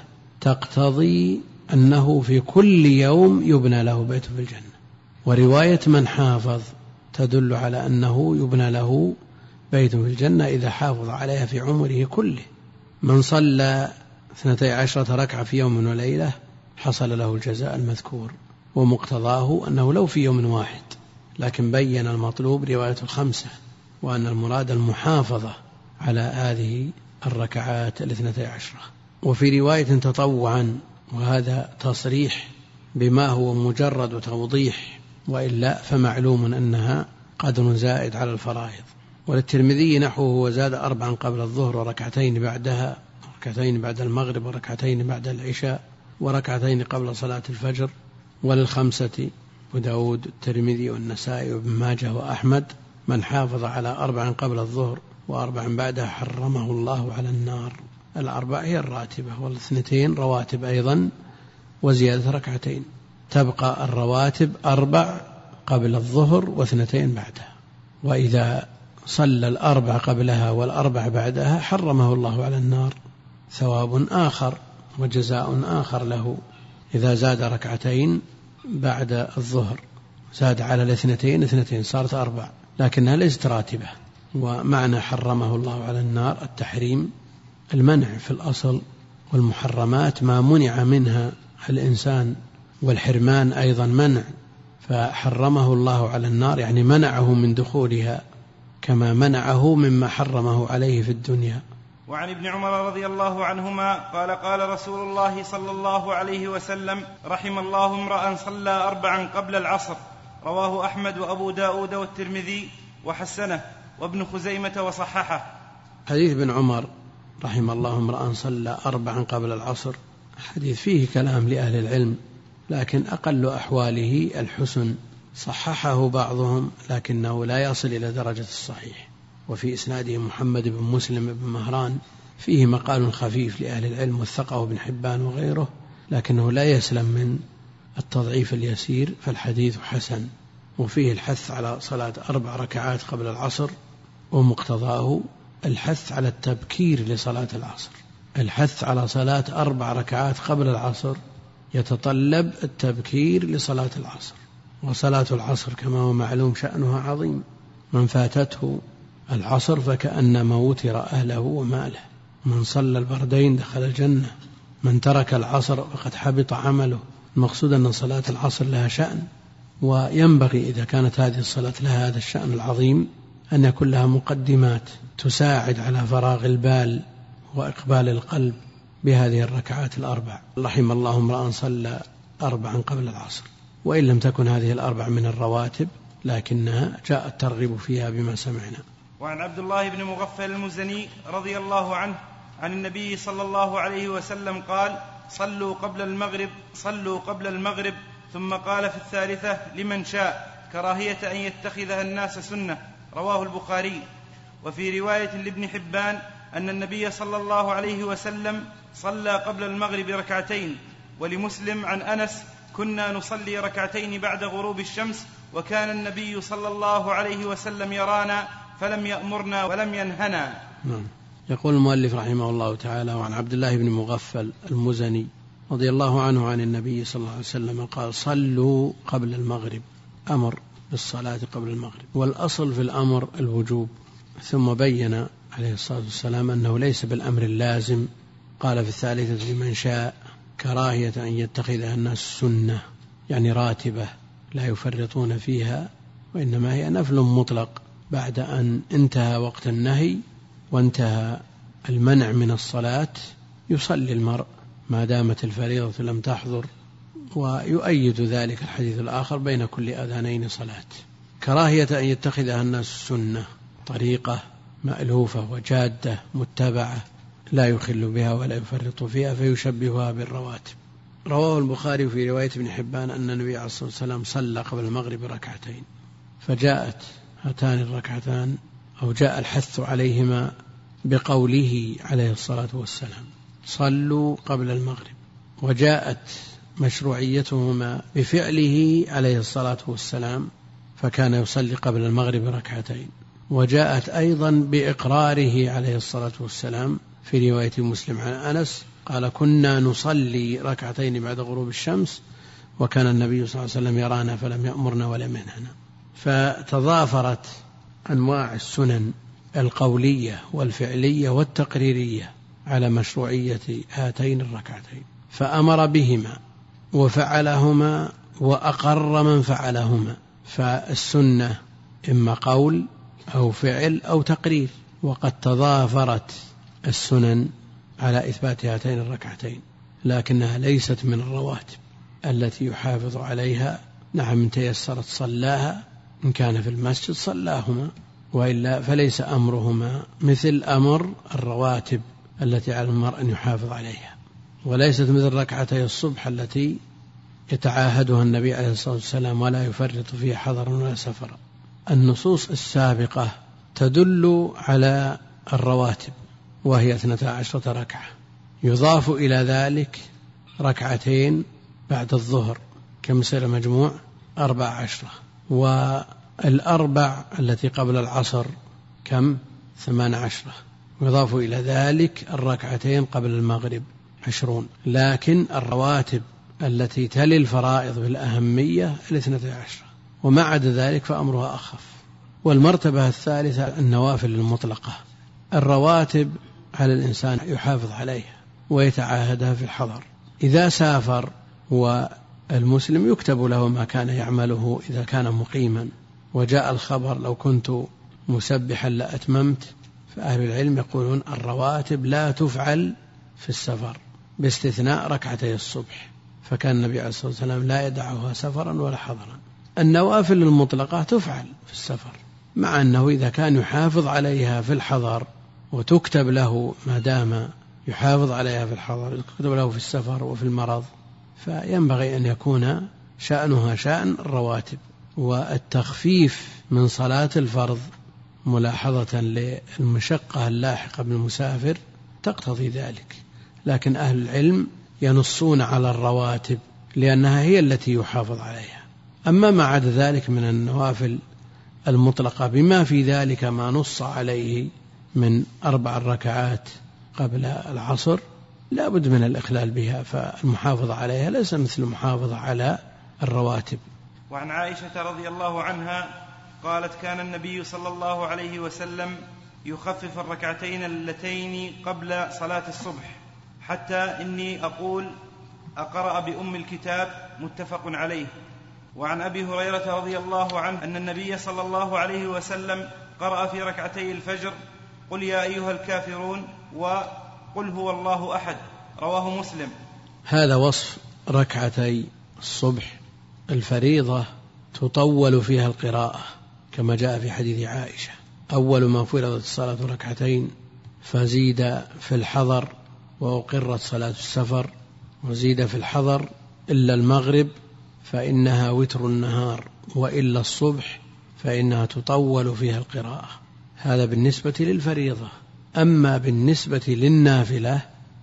تقتضي أنه في كل يوم يبنى له بيت في الجنة، ورواية من حافظ تدل على أنه يبنى له بيت في الجنة إذا حافظ عليها في عمره كله. من صلى 12 ركعة في يوم وليلة حصل له الجزاء المذكور، ومقتضاه أنه لو في يوم واحد، لكن بين المطلوب رواية الخمسة، وأن المراد المحافظة على هذه الركعات 12. وفي رواية تطوعا، وهذا تصريح بما هو مجرد توضيح، وإلا فمعلوم أنها قدر زائد على الفرائض. وللترمذي نحوه، وزاد 4 قبل الظهر، وركعتين بعدها، ركعتين بعد المغرب، وركعتين بعد العشاء، وركعتين قبل صلاة الفجر. وللخمسة وداود الترمذي والنسائي وابن ماجه وأحمد: من حافظ على 4 قبل الظهر و4 بعدها حرمه الله على النار. 4 هي الراتبة، وال2 رواتب أيضا، وزيادة ركعتين. تبقى الرواتب 4 قبل الظهر و2 بعدها. وإذا صلى 4 قبلها و4 بعدها حرمه الله على النار. ثواب آخر وجزاء آخر له. إذا زاد ركعتين بعد الظهر، زاد على 2 صارت 4، لكنها ليست راتبة. ومعنى حرمه الله على النار التحريم، المنع في الأصل، والمحرمات ما منع منها الإنسان، والحرمان أيضا منع، فحرمه الله على النار، يعني منعه من دخولها كما منعه مما حرمه عليه في الدنيا. وعن ابن عمر رضي الله عنهما قال قال رسول الله صلى الله عليه وسلم: رحم الله امرأ صلى 4 قبل العصر. رواه أحمد وأبو داود والترمذي وحسنه وابن خزيمة وصححه. حديث ابن عمر رحم الله امرأ صلى 4 قبل العصر حديث فيه كلام لأهل العلم، لكن أقل أحواله الحسن، صححه بعضهم لكنه لا يصل إلى درجة الصحيح. وفي إسناده محمد بن مسلم بن مهران فيه مقال خفيف لأهل العلم، وثقه ابن حبان وغيره، لكنه لا يسلم من التضعيف اليسير، فالحديث حسن. وفيه الحث على صلاة 4 ركعات قبل العصر، ومقتضاه الحث على التبكير لصلاة العصر. الحث على صلاة 4 ركعات قبل العصر يتطلب التبكير لصلاة العصر، وصلاة العصر كما هو معلوم شأنها عظيم، من فاتته العصر فكأنما وتر أهله وماله، من صلى البردين دخل الجنة، من ترك العصر فقد حبط عمله. المقصود أن صلاة العصر لها شأن، وينبغي إذا كانت هذه الصلاة لها هذا الشأن العظيم أن يكون لها مقدمات تساعد على فراغ البال وإقبال القلب بهذه الركعات 4. رحم الله امرأ صلى 4 قبل العصر، وإن لم تكن هذه 4 من الرواتب لكنها جاء الترغيب فيها بما سمعنا. وعن عبد الله بن مغفل المزني رضي الله عنه عن النبي صلى الله عليه وسلم قال: صلوا قبل المغرب، ثم قال في الثالثة: لمن شاء، كراهية أن يتخذها الناس سنة. رواه البخاري. وفي رواية لابن حبان أن النبي صلى الله عليه وسلم صلى قبل المغرب 2 ركعتين. ولمسلم عن أنس: كنا نصلي 2 ركعتين بعد غروب الشمس، وكان النبي صلى الله عليه وسلم يرانا فلم يأمرنا ولم ينهنا. يقول المؤلف رحمه الله تعالى: وعن عبد الله بن مغفل المزني رضي الله عنه عن النبي صلى الله عليه وسلم قال: صلوا قبل المغرب، أمر بالصلاة قبل المغرب، والأصل في الأمر الوجوب، ثم بين عليه الصلاة والسلام أنه ليس بالأمر اللازم. قال في الثالثة: لمن شاء، كراهية أن يتخذها الناس سنة، يعني راتبة لا يفرطون فيها، وإنما هي نفل مطلق بعد أن انتهى وقت النهي وانتهى المنع من الصلاة، يصلي المرء ما دامت الفريضة لم تحضر. ويؤيد ذلك الحديث الآخر: بين كل أذانين صلاة. كراهية أن يتخذها الناس سنة، طريقة مألوفة وجادة متبعة لا يخل بها ولا يفرط فيها فيشبهها بالرواتب. رواه البخاري في رواية ابن حبان أن النبي عليه الصلاة والسلام صلى قبل المغرب 2 ركعتين، فجاءت هاتان الركعتان أو جاء الحث عليهما بقوله عليه الصلاة والسلام: صلوا قبل المغرب، وجاءت مشروعيتهما بفعله عليه الصلاة والسلام، فكان يصلي قبل المغرب 2 ركعتين، وجاءت أيضا بإقراره عليه الصلاة والسلام في رواية مسلم عن أنس قال: كنا نصلي 2 ركعتين بعد غروب الشمس، وكان النبي صلى الله عليه وسلم يرانا فلم يأمرنا ولم ينهنا. فتضافرت أنواع السنن القولية والفعلية والتقريرية على مشروعية هاتين الركعتين، فأمر بهما وفعلهما وأقر من فعلهما. فالسنة إما قول أو فعل أو تقرير، وقد تضافرت السنن على إثبات هاتين الركعتين، لكنها ليست من الرواتب التي يحافظ عليها. نعم، إن تيسرت صلاها، إن كان في المسجد صلاهما، وإلا فليس أمرهما مثل أمر الرواتب التي على المرء أن يحافظ عليها، وليست مثل 2 ركعتي الصبح التي يتعاهدها النبي عليه الصلاة والسلام ولا يفرط فيها حضرا ولا سفرا. النصوص السابقة تدل على الرواتب، وهي 12 ركعة، يضاف إلى ذلك 2 ركعتين بعد الظهر، كم يصير مجموع 14، والأربع التي قبل العصر كم 18، يضاف إلى ذلك 2 ركعتين قبل المغرب 20. لكن الرواتب التي تلي الفرائض بالأهمية 12، وما عدا ذلك فأمرها أخف. والمرتبة الثالثة النوافل المطلقة. الرواتب على الإنسان يحافظ عليها ويتعاهدها في الحضر. إذا سافر والمسلم يكتب له ما كان يعمله إذا كان مقيما. وجاء الخبر لو كنت مسبحا لأتممت، فأهل العلم يقولون الرواتب لا تفعل في السفر باستثناء ركعتي الصبح، فكان النبي عليه الصلاة والسلام لا يدعها سفرا ولا حضرا. النوافل المطلقة تفعل في السفر، مع أنه إذا كان يحافظ عليها في الحضر وتكتب له ما دام يحافظ عليها في الحضر، تكتب له في السفر وفي المرض، فينبغي أن يكون شأنها شأن الرواتب. والتخفيف من صلاة الفرض ملاحظة للمشقة اللاحقة بالمسافر تقتضي ذلك، لكن أهل العلم ينصون على الرواتب لأنها هي التي يحافظ عليها. أما ما عدا ذلك من النوافل المطلقة بما في ذلك ما نص عليه من 4 ركعات قبل العصر لا بد من الإخلال بها، فالمحافظة عليها ليس مثل المحافظة على الرواتب. وعن عائشة رضي الله عنها قالت كان النبي صلى الله عليه وسلم يخفف الركعتين اللتين قبل صلاة الصبح حتى إني أقول أقرأ بأم الكتاب، متفق عليه. وعن أبي هريرة رضي الله عنه أن النبي صلى الله عليه وسلم قرأ في ركعتي الفجر قل يا أيها الكافرون وقل هو الله أحد، رواه مسلم. هذا وصف ركعتي الصبح. الفريضة تطول فيها القراءة كما جاء في حديث عائشة: أول ما فرضت الصلاة ركعتين، فزيد في الحضر وأقرت صلاة السفر، وزيد في الحضر إلا المغرب فإنها وتر النهار، وإلا الصبح فإنها تطول فيها القراءة. هذا بالنسبة للفريضة. أما بالنسبة للنافلة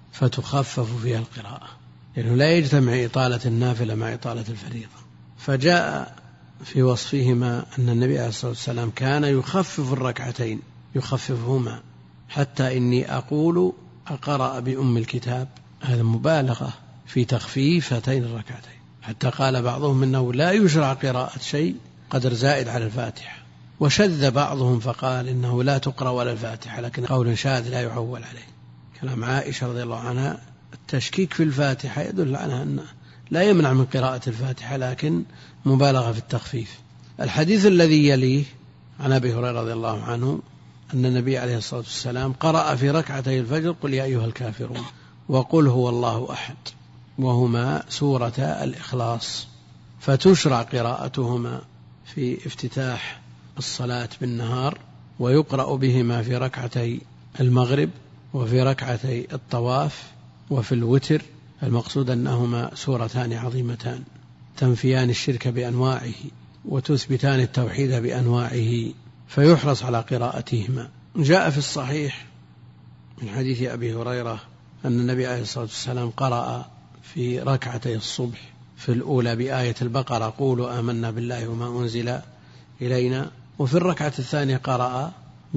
فتخفف فيها القراءة، لأنه لا يجتمع إطالة النافلة مع إطالة الفريضة. فجاء في وصفهما أن النبي عليه الصلاة والسلام كان يخفف الركعتين، يخففهما حتى إني أقول أقرأ بأم الكتاب. هذا مبالغة في تخفيف هاتين الركعتين، حتى قال بعضهم إنه لا يشرع قراءة شيء قدر زائد على الفاتحة، وشذ بعضهم فقال إنه لا تقرأ ولا الفاتحة، لكن قول شاذ لا يعول عليه. كلام عائشة رضي الله عنها التشكيك في الفاتحة يدل على أن لا يمنع من قراءة الفاتحة، لكن مبالغة في التخفيف. الحديث الذي يليه عن أبي هريرة رضي الله عنه أن النبي عليه الصلاة والسلام قرأ في ركعتي الفجر قل يا أيها الكافرون وقل هو الله أحد، وهما سورة الإخلاص، فتشرع قراءتهما في افتتاح الصلاة بالنهار، ويقرأ بهما في ركعتي المغرب وفي ركعتي الطواف وفي الوتر. المقصود أنهما سورتان عظيمتان تنفيان الشرك بأنواعه وتثبتان التوحيد بأنواعه، فيحرص على قراءتهما. جاء في الصحيح من حديث أبي هريرة أن النبي عليه الصلاة والسلام قرأ في ركعتي الصبح في الأولى بآية البقرة قولوا آمنا بالله وما أنزل إلينا، وفي الركعة الثانية قرأ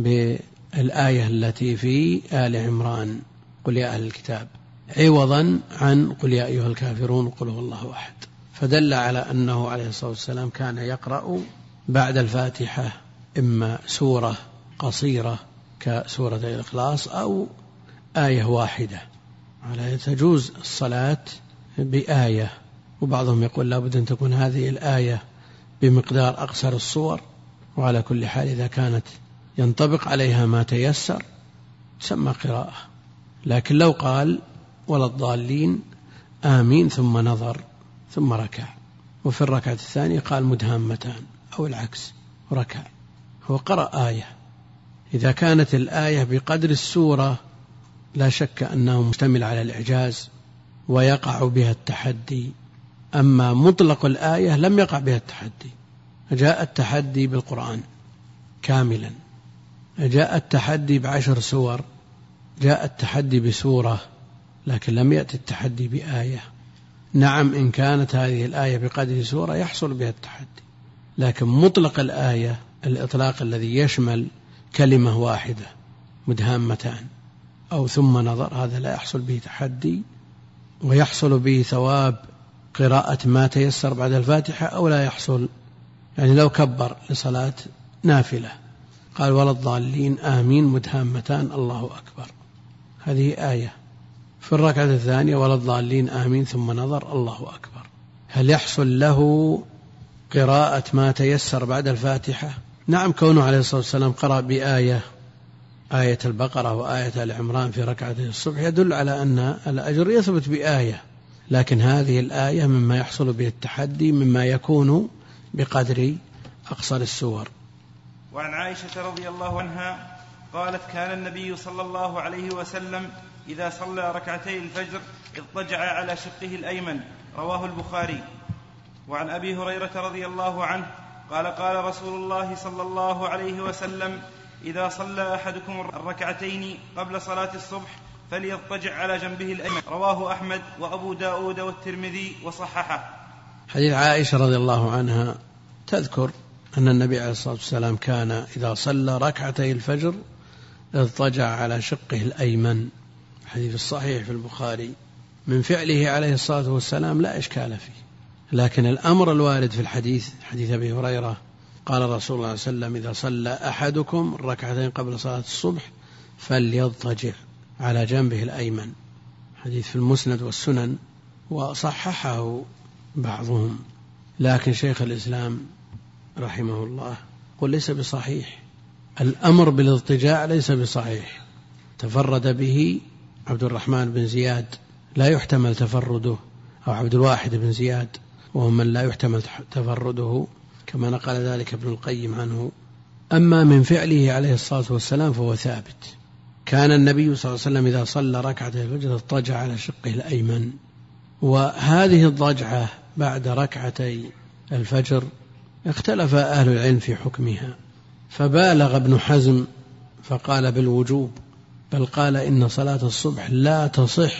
بالآية التي في آل عمران قل يا أهل الكتاب، عوضا عن قل يا أيها الكافرون قل هو الله أحد. فدل على أنه عليه الصلاة والسلام كان يقرأ بعد الفاتحة إما سورة قصيرة كسورة الإخلاص أو آية واحدة، على تجوز الصلاة بآية. وبعضهم يقول لابد أن تكون هذه الآية بمقدار أقصر الصور، وعلى كل حال إذا كانت ينطبق عليها ما تيسر تسمى قراءة. لكن لو قال ولا الضالين آمين ثم نظر ثم ركع، وفي الركعة الثانية قال مدهامتان أو العكس ركع، هو قرأ آية. إذا كانت الآية بقدر السورة لا شك أنه مشتمل على الإعجاز ويقع بها التحدي. أما مطلق الآية لم يقع بها التحدي، جاء التحدي بالقرآن كاملا، جاء التحدي ب10 سور، جاء التحدي بسورة، لكن لم يأتي التحدي بآية. نعم إن كانت هذه الآية بقدر سورة يحصل بها التحدي، لكن مطلق الآية الإطلاق الذي يشمل كلمة واحدة مدهامتان أو ثم نظر هذا لا يحصل به تحدي، ويحصل به ثواب قراءة ما تيسر بعد الفاتحة أو لا يحصل. يعني لو كبر لصلاة نافلة قال ولا الضالين آمين مدهامتان الله أكبر، هذه آية. في الركعة الثانية ولا الضالين آمين ثم نظر الله أكبر، هل يحصل له قراءة ما تيسر بعد الفاتحة؟ نعم، كونه عليه الصلاة والسلام قرأ بآية البقرة وآية آل عمران في ركعتي الصبح يدل على أن الأجر يثبت بآية، لكن هذه الآية مما يحصل به التحدي مما يكون بقدر أقصر السور. وعن عائشة رضي الله عنها قالت: كان النبي صلى الله عليه وسلم إذا صلى ركعتي الفجر اضطجع على شقه الأيمن، رواه البخاري. وعن أبي هريرة رضي الله عنه قال: قال رسول الله صلى الله عليه وسلم: إذا صلى أحدكم الركعتين قبل صلاة الصبح فليضطجع على جنبه الأيمن، رواه أحمد وأبو داود والترمذي وصححه. حديث عائشة رضي الله عنها تذكر أن النبي عليه الصلاة والسلام كان إذا صلى ركعتي الفجر اضطجع على شقه الأيمن، حديث الصحيح في البخاري. من فعله عليه الصلاة والسلام لا إشكال فيه، لكن الأمر الوارد في الحديث، حديث أبي هريرة قال رسول الله صلى الله عليه وسلم: إذا صلى أحدكم ركعتين قبل صلاة الصبح فليضطجع على جنبه الأيمن، حديث في المسند والسنن، وصححه بعضهم، لكن شيخ الإسلام رحمه الله قل ليس بصحيح. الأمر بالاضطجاع ليس بصحيح، تفرد به عبد الرحمن بن زياد لا يحتمل تفرده، أو عبد الواحد بن زياد وهو من لا يحتمل تفرده، كما نقل ذلك ابن القيم عنه. أما من فعله عليه الصلاة والسلام فهو ثابت. كان النبي صلى الله عليه وسلم إذا صلى ركعتي الفجر اضطجع على شقه الأيمن، وهذه الضجعة بعد ركعتي الفجر اختلف أهل العلم في حكمها، فبالغ ابن حزم فقال بالوجوب، بل قال إن صلاة الصبح لا تصح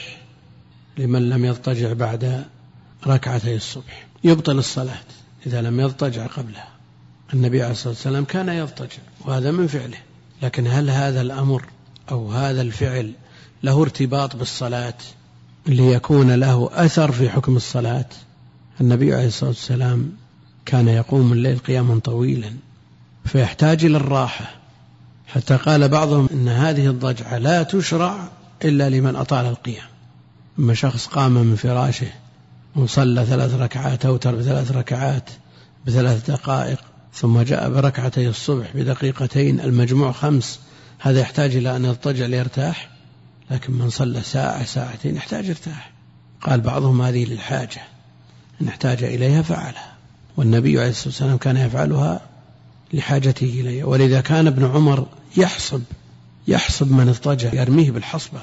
لمن لم يضطجع بعد ركعتي الصبح، يبطل الصلاة إذا لم يضطجع قبلها. النبي عليه الصلاة والسلام كان يضطجع وهذا من فعله، لكن هل هذا الأمر أو هذا الفعل له ارتباط بالصلاة ليكون له أثر في حكم الصلاة؟ النبي عليه الصلاة والسلام كان يقوم الليل قياما طويلا فيحتاج إلى الراحة، حتى قال بعضهم إن هذه الضجعة لا تشرع إلا لمن أطال القيام. أما شخص قام من فراشه وصلى 3 ركعات أوتر ب3 ركعات ب3 دقائق ثم جاء بركعتي الصبح بدقيقتين المجموع 5، هذا يحتاج إلى أن يضطجع ليرتاح، لكن من صلى ساعة ساعتين يحتاج يرتاح. قال بعضهم هذه للحاجة، إن احتاج إليها فعلها، والنبي عليه الصلاة والسلام كان يفعلها لحاجته إليها. ولذا كان ابن عمر يحصب من اضطجع يرميه بالحصبة.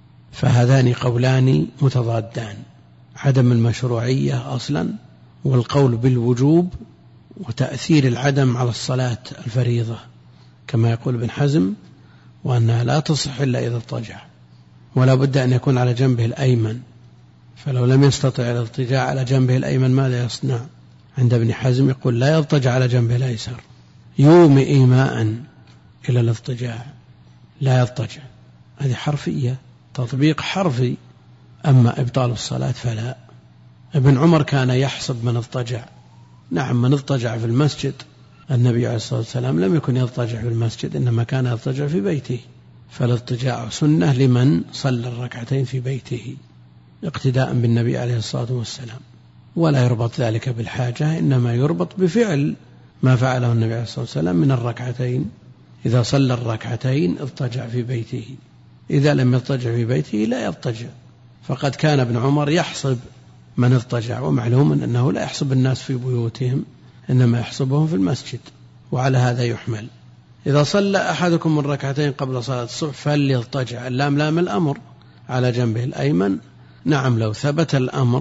فهذان قولان متضادان: عدم المشروعية أصلا، والقول بالوجوب وتأثير العدم على الصلاة الفريضة، كما يقول ابن حزم، وأنها لا تصح إلا إذا اضطجع، ولا بد أن يكون على جنبه الأيمن، فلو لم يستطع الاضطجاع على جنبه الأيمن ماذا يصنع؟ عند ابن حزم يقول لا يضطجع على جنبه الأيسر، يومئ إيماء إلى الاضطجاع، لا يضطجع. هذه حرفية، تطبيق حرفي. أما إبطال الصلاة فلا. ابن عمر كان يحسب من اضطجع. نعم، من اضطجع في المسجد، النبي عليه الصلاة والسلام لم يكن يضطجع في المسجد، إنما كان يضطجع في بيته، فالاضطجاع سنة لمن صلى الركعتين في بيته اقتداء بالنبي عليه الصلاة والسلام، ولا يربط ذلك بالحاجة، إنما يربط بفعل ما فعله النبي عليه الصلاة والسلام من الركعتين. إذا صلى الركعتين اضطجع في بيته، إذا لم يضطجع في بيته لا يضطجع. فقد كان ابن عمر يحسب من اضطجع، ومعلوم أنه لا يحسب الناس في بيوتهم، إنما يحسبهم في المسجد، وعلى هذا يحمل. إذا صلى أحدكم الركعتين قبل صلاة الصبح فليضطجع، اللام لام الأمر على جنبه الأيمن. نعم، لو ثبت الأمر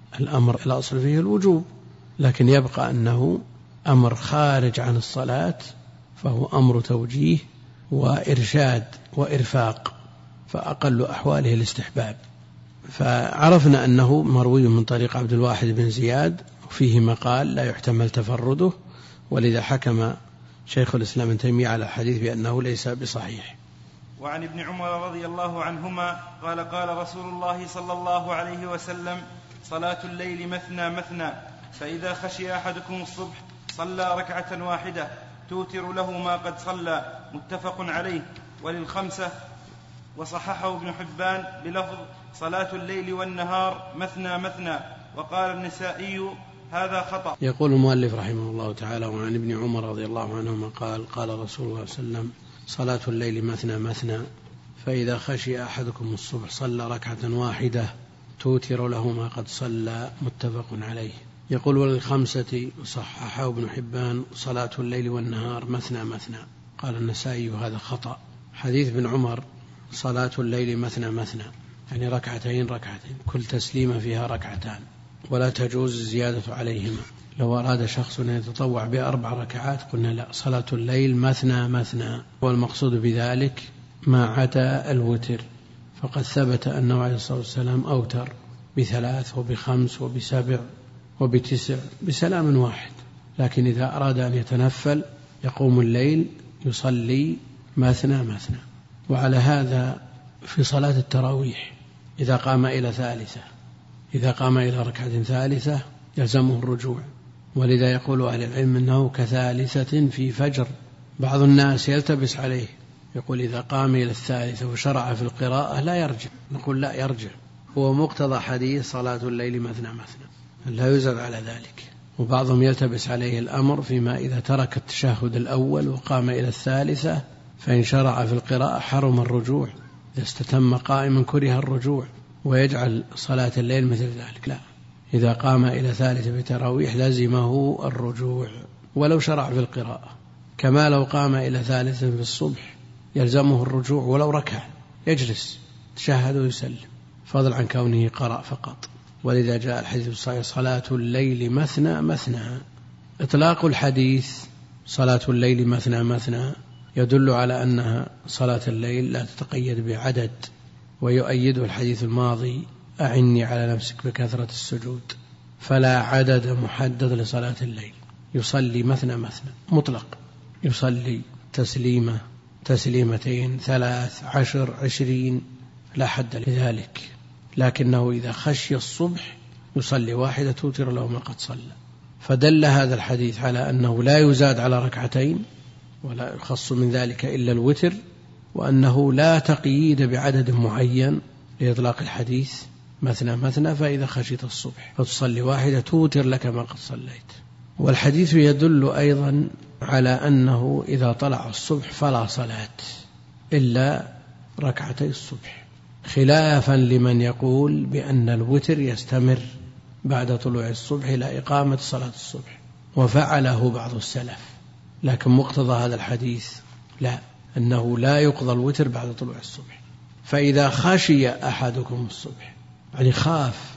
الأصل فيه الوجوب، لكن يبقى أنه أمر خارج عن الصلاة، فهو أمر توجيه وإرشاد وإرفاق، فأقل أحواله الاستحباب. فعرفنا أنه مروي من طريق عبد الواحد بن زياد، وفيه مقال لا يحتمل تفرده، ولذا حكم شيخ الإسلام ابن تيمية على الحديث بأنه ليس بصحيح. وعن ابن عمر رضي الله عنهما قال: قال رسول الله صلى الله عليه وسلم: صلاة الليل مثنى مثنى، فإذا خشي أحدكم الصبح صلى ركعة واحدة توتر له ما قد صلى، متفق عليه. وللخمسة، وصححه ابن حبان بلفظ: صلاة الليل والنهار مثنى مثنى، وقال النسائي هذا خطأ. يقول المؤلف رحمه الله تعالى: وعن ابن عمر رضي الله عنهما قال: قال رسول الله صلى الله عليه وسلم: صلاة الليل مثنى مثنى، فإذا خشي أحدكم الصبح صلى ركعة واحدة توتر له ما قد صلى، متفق عليه. يقول: وللخمسة وصححه ابن حبان: صلاة الليل والنهار مثنى مثنى. قال النسائي هذا خطأ. حديث ابن عمر صلاة الليل مثنى مثنى يعني ركعتين ركعتين، كل تسليمة فيها ركعتان، ولا تجوز الزيادة عليهما. لو أراد شخص أن يتطوع ب4 ركعات قلنا لا، صلاة الليل مثنى مثنى. والمقصود بذلك ما عدا الوتر، فقد ثبت أنه عليه الصلاة والسلام أوتر ب3 وب5 وب7 وب9 بسلام واحد. لكن إذا أراد أن يتنفل يقوم الليل يصلي مثنى مثنى. وعلى هذا في صلاة التراويح إذا قام إلى ثالثة، إذا قام إلى ركعة ثالثة يلزمه الرجوع. ولذا يقول أهل العلم أنه كثالثة في فجر. بعض الناس يلتبس عليه يقول إذا قام إلى الثالثة وشرع في القراءة لا يرجع. نقول لا يرجع، هو مقتضى حديث صلاة الليل مثنى مثنى، لا يزاد على ذلك. وبعضهم يلتبس عليه الأمر فيما إذا ترك التشهد الأول وقام إلى الثالثة فإن شرع في القراءة حرم الرجوع، إذا استتم قائما كره الرجوع، ويجعل صلاة الليل مثل ذلك. لا، إذا قام إلى ثالثة بتراويح لزمه الرجوع ولو شرع في القراءة، كما لو قام إلى ثالثة في الصبح يلزمه الرجوع ولو ركع، يجلس تشهد ويسلم، فضل عن كونه قرأ فقط. ولذا جاء الحديث الصحيح: صلاة الليل مثنى مثنى. إطلاق الحديث صلاة الليل مثنى مثنى يدل على أنها صلاة الليل لا تتقيد بعدد، ويؤيده الحديث الماضي: أعني على نفسك بكثرة السجود. فلا عدد محدد لصلاة الليل، يصلي مثنى مثنى مطلق، يصلي تسليمة، تسليمتين، 3، 10، 20، لا حد لذلك. لكنه إذا خشي الصبح يصلي واحدة توتر له ما قد صلى. فدل هذا الحديث على أنه لا يزاد على ركعتين، ولا يخص من ذلك إلا الوتر، وأنه لا تقييد بعدد معين لإطلاق الحديث مثنى مثنى. فإذا خشيت الصبح فتصلي واحدة توتر لك ما قد صليت. والحديث يدل أيضا على أنه إذا طلع الصبح فلا صلاة إلا ركعتي الصبح، خلافا لمن يقول بأن الوتر يستمر بعد طلوع الصبح إلى إقامة صلاة الصبح، وفعله بعض السلف. لكن مقتضى هذا الحديث لا، أنه لا يقضى الوتر بعد طلوع الصبح. فإذا خشي أحدكم الصبح يعني خاف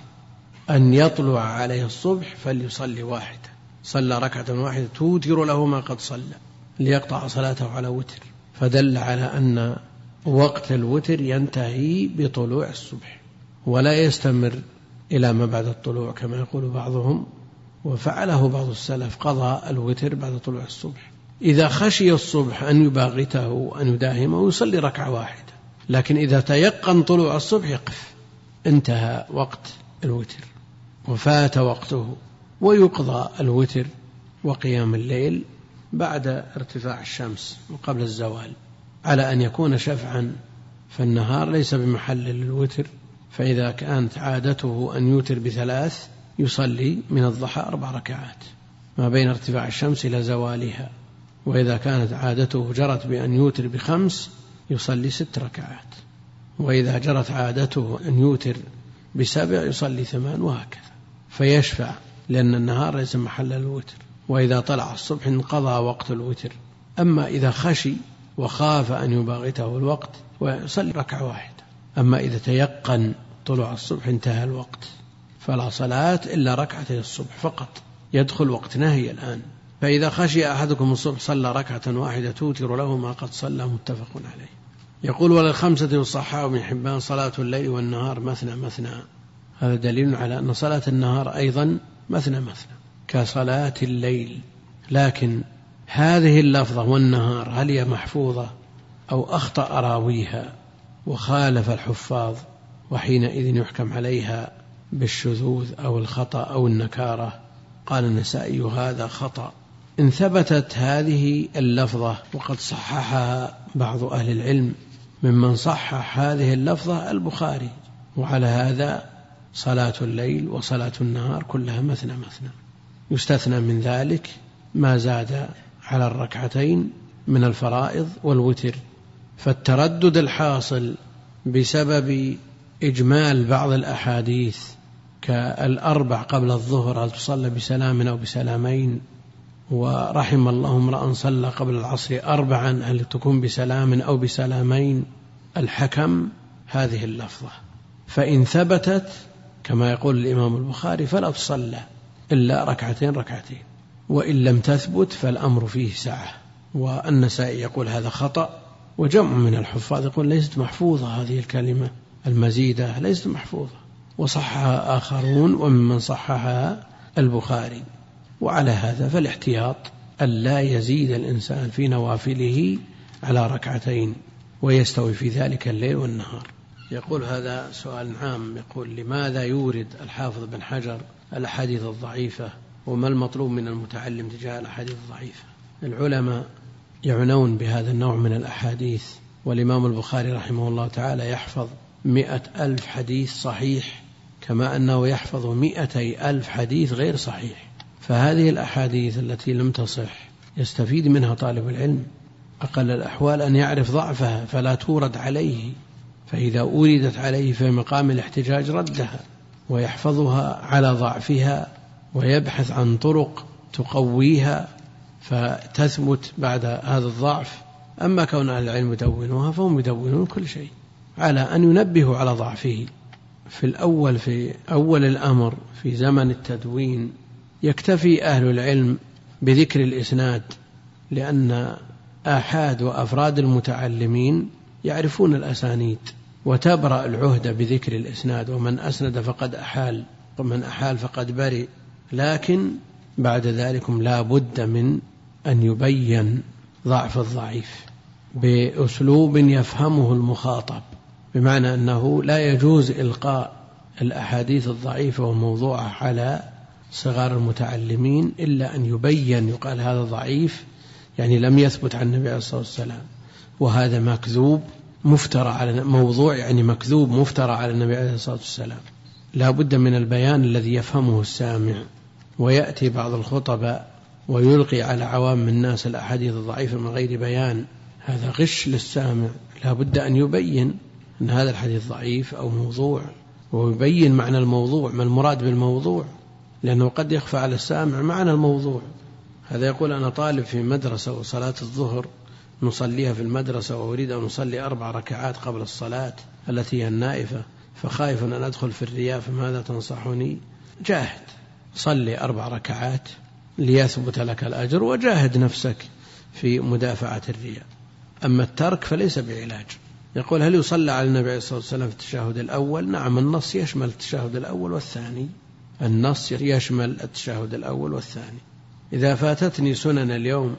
أن يطلع عليه الصبح فليصلي واحدة، صلى ركعة واحدة توتر له ما قد صلى، ليقطع صلاته على وتر. فدل على أن وقت الوتر ينتهي بطلوع الصبح ولا يستمر إلى ما بعد الطلوع كما يقول بعضهم، وفعله بعض السلف، قضى الوتر بعد طلوع الصبح. إذا خشي الصبح أن يباغته وأن يداهمه يصلي ركعة واحدة، لكن إذا تيقن طلوع الصبح يقف، انتهى وقت الوتر وفات وقته، ويقضى الوتر وقيام الليل بعد ارتفاع الشمس وقبل الزوال، على أن يكون شفعا، فالنهار ليس بمحل للوتر. فإذا كانت عادته أن يوتر ب3 يصلي من الضحى 4 ركعات ما بين ارتفاع الشمس إلى زوالها، وإذا كانت عادته جرت بأن يوتر ب5 يصلي 6 ركعات، وإذا جرت عادته أن يوتر ب7 يصلي 8، وهكذا. فيشفع لأن النهار ليس محل للوتر. وإذا طلع الصبح انقضى وقت الوتر. أما إذا خشي وخاف أن يباغته الوقت ويصلي ركعة واحدة. أما إذا تيقن طلوع الصبح انتهى الوقت فلا صلاة إلا ركعتي الصبح فقط، يدخل وقت نهي الآن. فإذا خشي أحدكم الصبح صلى ركعة واحدة توتر له ما قد صلى، متفق عليه. يقول: وللخمسة وصححه ابن حبان: صلاة الليل والنهار مثنى مثنى. هذا دليل على أن صلاة النهار أيضا مثنى مثنى كصلاة الليل. لكن هذه اللفظة والنهار هل هي محفوظة أو أخطأ راويها وخالف الحفاظ، وحينئذ يحكم عليها بالشذوذ أو الخطأ أو النكارة؟ قال النسائي: هذا خطأ. إن ثبتت هذه اللفظة، وقد صححها بعض أهل العلم، ممن صحح هذه اللفظة البخاري، وعلى هذا صلاة الليل وصلاة النهار كلها مثنى مثنى، يستثنى من ذلك ما زاد على الركعتين من الفرائض والوتر. فالتردد الحاصل بسبب إجمال بعض الأحاديث كالأربع قبل الظهر هل تصلى بسلام أو بسلامين، ورحم الله امرأ صلى قبل العصر 4 هل تكون بسلام أو بسلامين، الحكم هذه اللفظة، فإن ثبتت كما يقول الإمام البخاري فلا تصلى إلا ركعتين، وإن لم تثبت فالأمر فيه سعة. والنسائي يقول هذا خطأ، وجمع من الحفاظ يقول ليست محفوظة هذه الكلمة المزيدة، ليست محفوظة، وصحها آخرون وممن صحها البخاري. وعلى هذا فالاحتياط ألا يزيد الإنسان في نوافله على ركعتين، ويستوي في ذلك الليل والنهار. يقول هذا سؤال عام، يقول لماذا يورد الحافظ بن حجر الأحاديث الضعيفة، وما المطلوب من المتعلم تجاه الأحاديث الضعيفة؟ العلماء يعنون بهذا النوع من الأحاديث، والإمام البخاري رحمه الله تعالى يحفظ 100,000 حديث صحيح، كما أنه يحفظ 200,000 حديث غير صحيح. فهذه الأحاديث التي لم تصح يستفيد منها طالب العلم، أقل الأحوال أن يعرف ضعفها فلا تورد عليه، فإذا أوردت عليه في مقام الاحتجاج ردها ويحفظها على ضعفها ويبحث عن طرق تقويها فتثبت بعد هذا الضعف. أما كون أهل العلم يدونوها فهم يدونون كل شيء على أن ينبهوا على ضعفه في أول الأمر. في زمن التدوين يكتفي أهل العلم بذكر الإسناد، لأن آحاد وأفراد المتعلمين يعرفون الأسانيد، وتبرأ العهدة بذكر الإسناد، ومن أسند فقد أحال ومن أحال فقد برئ. لكن بعد ذلك لا بد من أن يبين ضعف الضعيف بأسلوب يفهمه المخاطب، بمعنى أنه لا يجوز إلقاء الأحاديث الضعيفة والموضوعة على صغار المتعلمين إلا أن يبين، يقال هذا ضعيف يعني لم يثبت عن النبي عليه الصلاة والسلام، وهذا مكذوب مفترى على موضوع يعني مكذوب مفترى على النبي عليه الصلاة والسلام. لا بد من البيان الذي يفهمه السامع. ويأتي بعض الخطباء ويلقي على عوام الناس الأحاديث الضعيفة من غير بيان، هذا غش للسامع. لا بد أن يبين أن هذا الحديث ضعيف أو موضوع، ويبين معنى الموضوع، ما المراد بالموضوع، لأنه قد يخفى على السامع معنى الموضوع. هذا يقول أنا طالب في مدرسة وصلاة الظهر نصليها في المدرسة، وأريد أن نصلي 4 ركعات قبل الصلاة التي هي النائفة، فخايف أن أدخل في الرياء، فماذا تنصحني؟ جاهد، صلي 4 ركعات ليثبت لك الأجر، وجاهد نفسك في مدافعة الرياء. أما الترك فليس بعلاج. يقول هل يصلى على النبي عليه الصلاة والسلام في التشهد الأول؟ نعم، النص يشمل التشهد الأول والثاني، النص يشمل التشهد الأول والثاني. إذا فاتتني سنن اليوم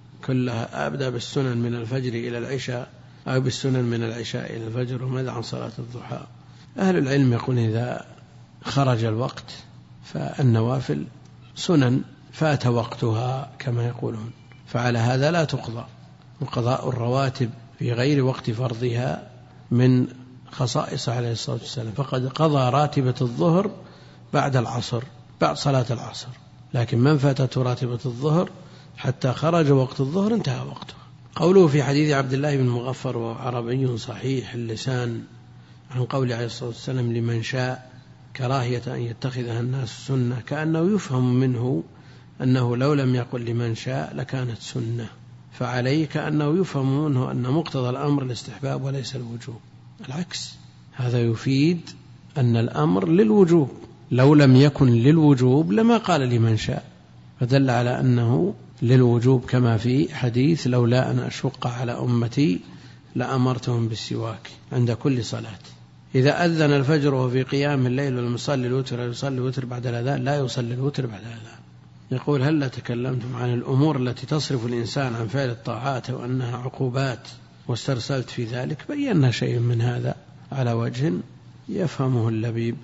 كلها أبدأ بالسنن من الفجر إلى العشاء، أو بالسنن من العشاء إلى الفجر، وماذا عن صلاة الضحى؟ أهل العلم يقول إذا خرج الوقت فالنوافل سنن فات وقتها كما يقولون، فعلى هذا لا تقضى. وقضاء الرواتب في غير وقت فرضها من خصائص عليه الصلاة والسلام، فقد قضى راتبة الظهر بعد العصر، بعد صلاة العصر، لكن من فاتته راتبة الظهر حتى خرج وقت الظهر انتهى وقته. قوله في حديث عبد الله بن مغفر وعربي صحيح اللسان عن قول عليه الصلاة والسلام لمن شاء كراهية أن يتخذها الناس سنة، كأنه يفهم منه أنه لو لم يقل لمن شاء لكانت سنة، فعليه كأنه يفهم منه أن مقتضى الأمر الاستحباب وليس الوجوب. العكس، هذا يفيد أن الأمر للوجوب، لو لم يكن للوجوب لما قال لمن شاء، فدل على أنه للوجوب، كما في حديث لولا أن أشق على أمتي لأمرتهم بالسواك عند كل صلاة. إذا أذن الفجر وهو في قيام الليل والمصلي الوتر يصلي الوتر بعد الأذان، لا يصلي الوتر بعد الأذان. يقول هل تكلمتم عن الأمور التي تصرف الإنسان عن فعل الطاعات وأنها عقوبات واسترسلت في ذلك؟ بينا شيء من هذا على وجه يفهمه اللبيب.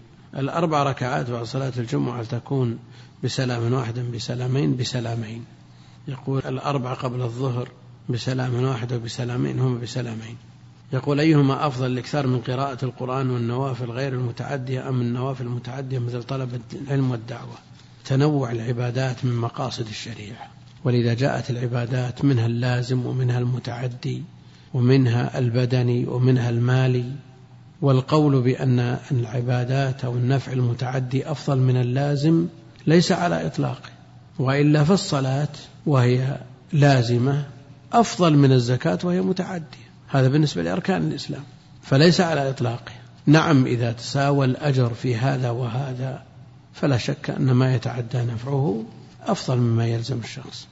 4 ركعات بعد صلاة الجمعة تكون بسلام واحد بسلامين بسلامين. يقول 4 قبل الظهر بسلام واحد وبسلامين هم بسلامين. يقول أيهما أفضل الإكثار من قراءة القرآن والنوافل غير المتعدية أم النوافل المتعدية مثل طلب العلم والدعوة؟ تنوع العبادات من مقاصد الشريعة، ولذا جاءت العبادات منها اللازم ومنها المتعدي ومنها البدني ومنها المالي، والقول بأن العبادات أو النفع المتعدي أفضل من اللازم ليس على إطلاقه، وإلا فالصلاة وهي لازمة أفضل من الزكاة وهي متعدية، هذا بالنسبة لأركان الإسلام، فليس على إطلاقه. نعم إذا تساوى الأجر في هذا وهذا فلا شك أن ما يتعدى نفعه أفضل مما يلزم الشخص.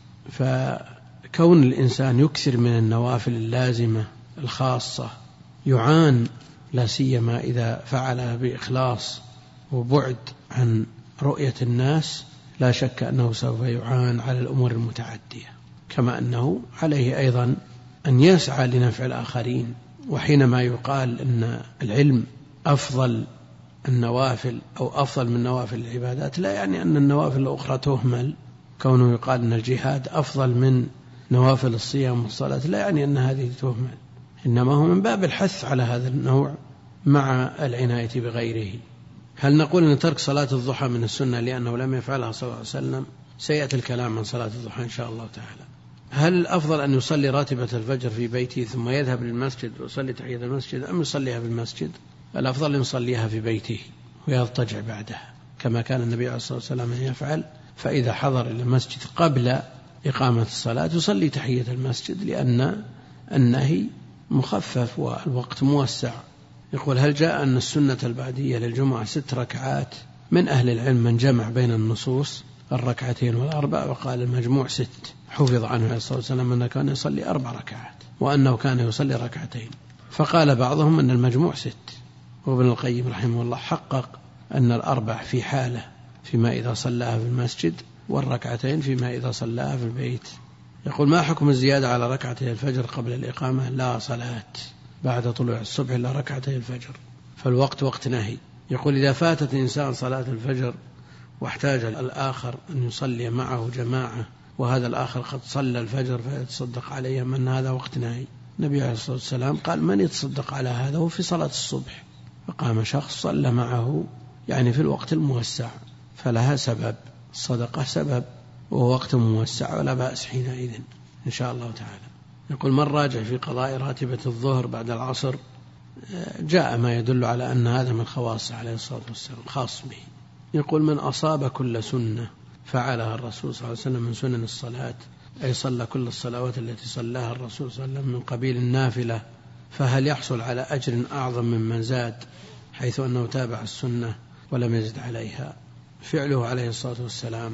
فكون الإنسان يكثر من النوافل اللازمة الخاصة يعان، لا سيما إذا فعلها بإخلاص وبعد عن رؤية الناس، لا شك أنه سوف يعان على الأمور المتعدية، كما أنه عليه أيضا أن يسعى لنفع الآخرين. وحينما يقال أن العلم أفضل النوافل أو أفضل من نوافل العبادات لا يعني أن النوافل الأخرى تهمل. كونه يقال أن الجهاد أفضل من نوافل الصيام والصلاة لا يعني أن هذه تهمل، إنما هو من باب الحث على هذا النوع مع العناية بغيره. هل نقول أن ترك صلاة الضحى من السنة لأنه لم يفعلها صلى الله عليه وسلم؟ سيأتي الكلام عن صلاة الضحى إن شاء الله تعالى. هل الأفضل أن يصلي راتبة الفجر في بيته ثم يذهب للمسجد ويصلي تحية المسجد أم يصليها في المسجد؟ الأفضل أن يصليها في بيته ويضطجع بعدها كما كان النبي عليه الصلاة والسلام يفعل، فإذا حضر إلى المسجد قبل إقامة الصلاة يصلي تحية المسجد لأن النهي مخفف والوقت موسع. يقول هل جاء أن السنة البعدية للجمعة 6 ركعات؟ من أهل العلم من جمع بين النصوص 2 و4 وقال المجموع 6. حفظ عنه عليه الصلاة والسلام أنه كان يصلي 4 ركعات وأنه كان يصلي 2، فقال بعضهم أن المجموع 6. وابن القيم رحمه الله حقق أن 4 في حالة فيما إذا صلاها في المسجد، 2 فيما إذا صلاها في البيت. يقول ما حكم الزيادة على 2 الفجر قبل الإقامة؟ لا صلاة بعد طلوع الصبح إلا 2 الفجر، فالوقت وقت نهي. يقول إذا فاتت إنسان صلاة الفجر واحتاج الآخر أن يصلي معه جماعة وهذا الآخر قد صلى الفجر فيتصدق عليه من هذا وقت نهي. النبي عليه الصلاة والسلام قال من يتصدق على هذا وفي صلاة الصبح، فقام شخص صلى معه يعني في الوقت الموسع، فلها سبب، الصدقة سبب وهو وقت موسع ولا بأس حينئذ إن شاء الله تعالى. يقول من راجع في قضاء راتبة الظهر بعد العصر؟ جاء ما يدل على أن هذا من خواص عليه الصلاة والسلام خاص به. يقول من أصاب كل سنة فعلها الرسول صلى الله عليه وسلم من سنن الصلاة، أي صلى كل الصلوات التي صلاها الرسول صلى الله عليه وسلم من قبيل النافلة، فهل يحصل على أجر أعظم ممن زاد حيث أنه تابع السنة ولم يزد عليها؟ فعله عليه الصلاة والسلام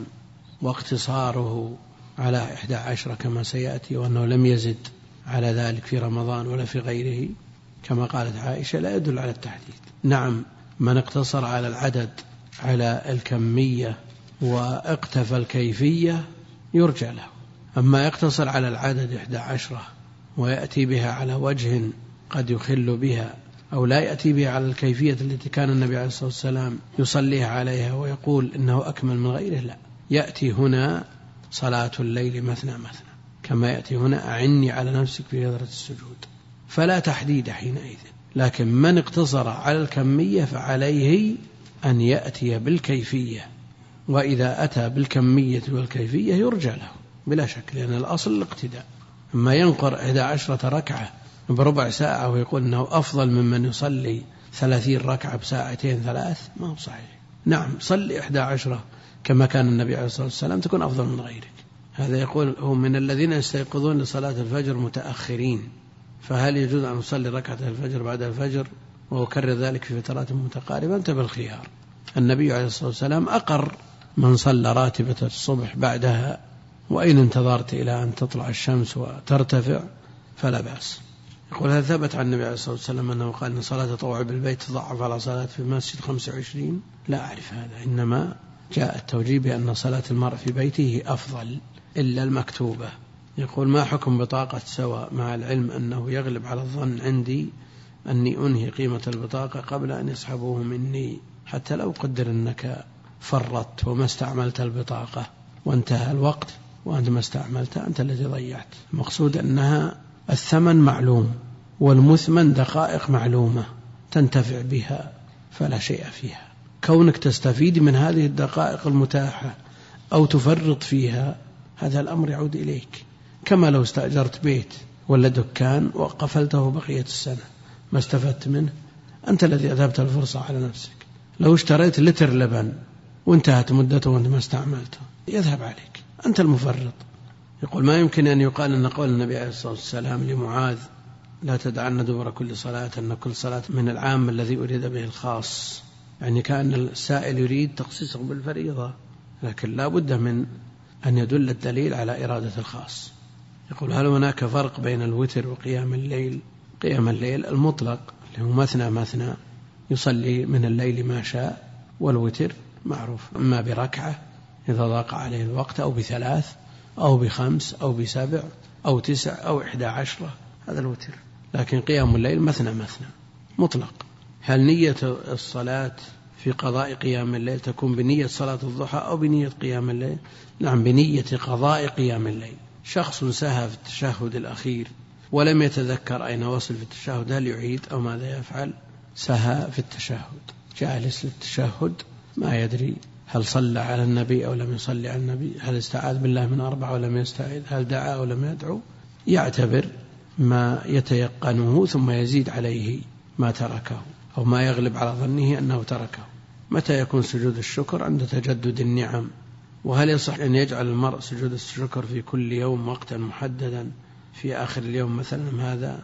واقتصاره على 11 كما سيأتي وأنه لم يزد على ذلك في رمضان ولا في غيره كما قالت عائشة لا يدل على التحديد. نعم من اقتصر على العدد على الكمية واقتفى الكيفية يرجع له، أما يقتصر على العدد 11 ويأتي بها على وجه قد يخل بها أو لا يأتي بها على الكيفية التي كان النبي عليه الصلاة والسلام يصليها عليها ويقول إنه أكمل من غيره، لا، يأتي هنا صلاة الليل مثنى مثنى كما يأتي هنا أعني على نفسك في كثرة السجود، فلا تحديد حينئذ. لكن من اقتصر على الكمية فعليه أن يأتي بالكيفية، وإذا أتى بالكمية والكيفية يرجع له بلا شك، لأن الأصل الاقتداء. أما ينقر 11 ركعة بربع ساعة ويقول أنه أفضل ممن يصلي 30 ركعة بساعتين 3 ما هو صحيح. نعم صلي 11 كما كان النبي عليه الصلاة والسلام تكون أفضل من غيرك. هذا يقول هم من الذين يستيقظون لصلاة الفجر متأخرين، فهل يجوز أن أصلي 2 الفجر بعد الفجر وأكرر ذلك في فترات متقاربة؟ أنت بالخيار. النبي عليه الصلاة والسلام أقر من صلى راتبة الصبح بعدها، وإن انتظرت إلى أن تطلع الشمس وترتفع فلا بأس. يقول هل ثبت عن النبي عليه الصلاة والسلام أنه قال أن صلاة تطوع بالبيت تضعف على صلاة في المسجد 25؟ لا أعرف هذا، إنما جاء التوجيه بأن صلاة المرء في بيته أفضل إلا المكتوبة. يقول ما حكم بطاقة سواء مع العلم أنه يغلب على الظن عندي أني أنهي قيمة البطاقة قبل أن يسحبوه مني، حتى لو قدر أنك فرطت وما استعملت البطاقة وانتهى الوقت وأنت ما استعملتها أنت الذي ضيعت. المقصود أنها الثمن معلوم والمثمن دقائق معلومة تنتفع بها فلا شيء فيها. كونك تستفيد من هذه الدقائق المتاحة أو تفرط فيها هذا الأمر يعود إليك، كما لو استأجرت بيت ولا دكان وقفلته بقية السنة ما استفدت منه، أنت الذي أذهبت الفرصة على نفسك. لو اشتريت لتر لبن وانتهت مدته وانت ما استعملته يذهب عليك، أنت المفرط. يقول ما يمكن أن يقال أن قول النبي عليه الصلاة والسلام لمعاذ لا تدعن دبر كل صلاة أن كل صلاة من العام الذي أريد به الخاص، يعني كأن السائل يريد تخصيصه بالفريضة، لكن لا بد من أن يدل الدليل على إرادة الخاص. يقول هل هناك فرق بين الوتر وقيام الليل؟ قيام الليل المطلق اللي هو مثنى مثنى يصلي من الليل ما شاء، والوتر معروف إما بركعة إذا ضاق عليه الوقت أو ب3 أو ب5 أو ب7 أو 9 أو 11، هذا الوتر. لكن قيام الليل مثنى مثنى مطلق. هل نية الصلاة في قضاء قيام الليل تكون بنية صلاة الضحى أو بنية قيام الليل؟ نعم، بنية قضاء قيام الليل. شخص سهى في التشهد الأخير ولم يتذكر أين وصل في التشهد، هل يعيد أو ماذا يفعل؟ سهى في التشهد، جالس للتشهد ما يدري هل صلى على النبي أو لم يصلي على النبي، هل استعاذ بالله من 4 ولم يستعيذ، هل دعا أو لم يدعو، يعتبر ما يتيقنه ثم يزيد عليه ما تركه أو ما يغلب على ظنه أنه تركه. متى يكون سجود الشكر؟ عند تجدد النعم. وهل يصح أن يجعل المرء سجود الشكر في كل يوم وقتا محددا في آخر اليوم مثلا؟ هذا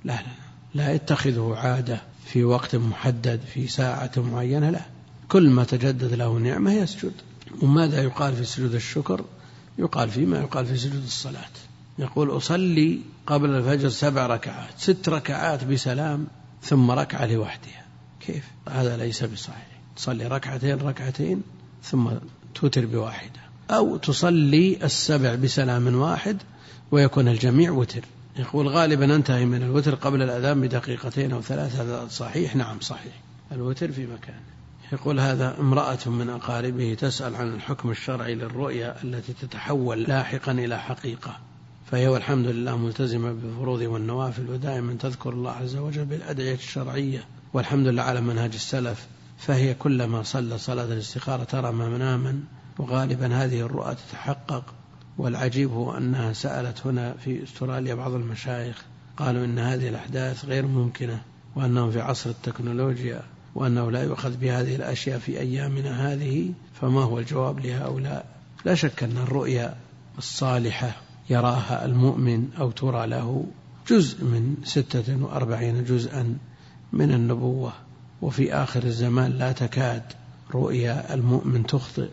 لا يتخذه عادة في وقت محدد في ساعة معينة، لا، كل ما تجدد له نعمة يسجد. وماذا يقال في سجود الشكر؟ يقال فيما يقال في سجود الصلاة. يقول أصلي قبل الفجر 7 ركعات، 6 ركعات بسلام ثم ركعة لوحدها، كيف؟ هذا ليس بصحيح. تصلي ركعتين ثم توتر بواحدة، أو تصلي 7 بسلام واحد ويكون الجميع وتر. يقول غالبا أنتهي من الوتر قبل الأذان ب2 أو 3، هذا صحيح؟ نعم صحيح، الوتر في مكانه. يقول هذا امرأة من أقاربه تسأل عن الحكم الشرعي للرؤيا التي تتحول لاحقا إلى حقيقة، فهي والحمد لله ملتزمة بالفروض والنوافل ودائما تذكر الله عز وجل بالأدعية الشرعية والحمد لله على منهج السلف، فهي كلما صلى صلاة الاستخارة ترى مناما، وغالبا هذه الرؤى تتحقق. والعجيب هو أنها سألت هنا في أستراليا بعض المشايخ قالوا إن هذه الأحداث غير ممكنة، وأنهم في عصر التكنولوجيا، وأنه لا يؤخذ بهذه الأشياء في أيامنا هذه. فما هو الجواب لهؤلاء؟ لا شك أن الرؤيا الصالحة يراها المؤمن أو ترى له جزء من 46 جزءا من النبوة، وفي آخر الزمان لا تكاد رؤيا المؤمن تخطئ.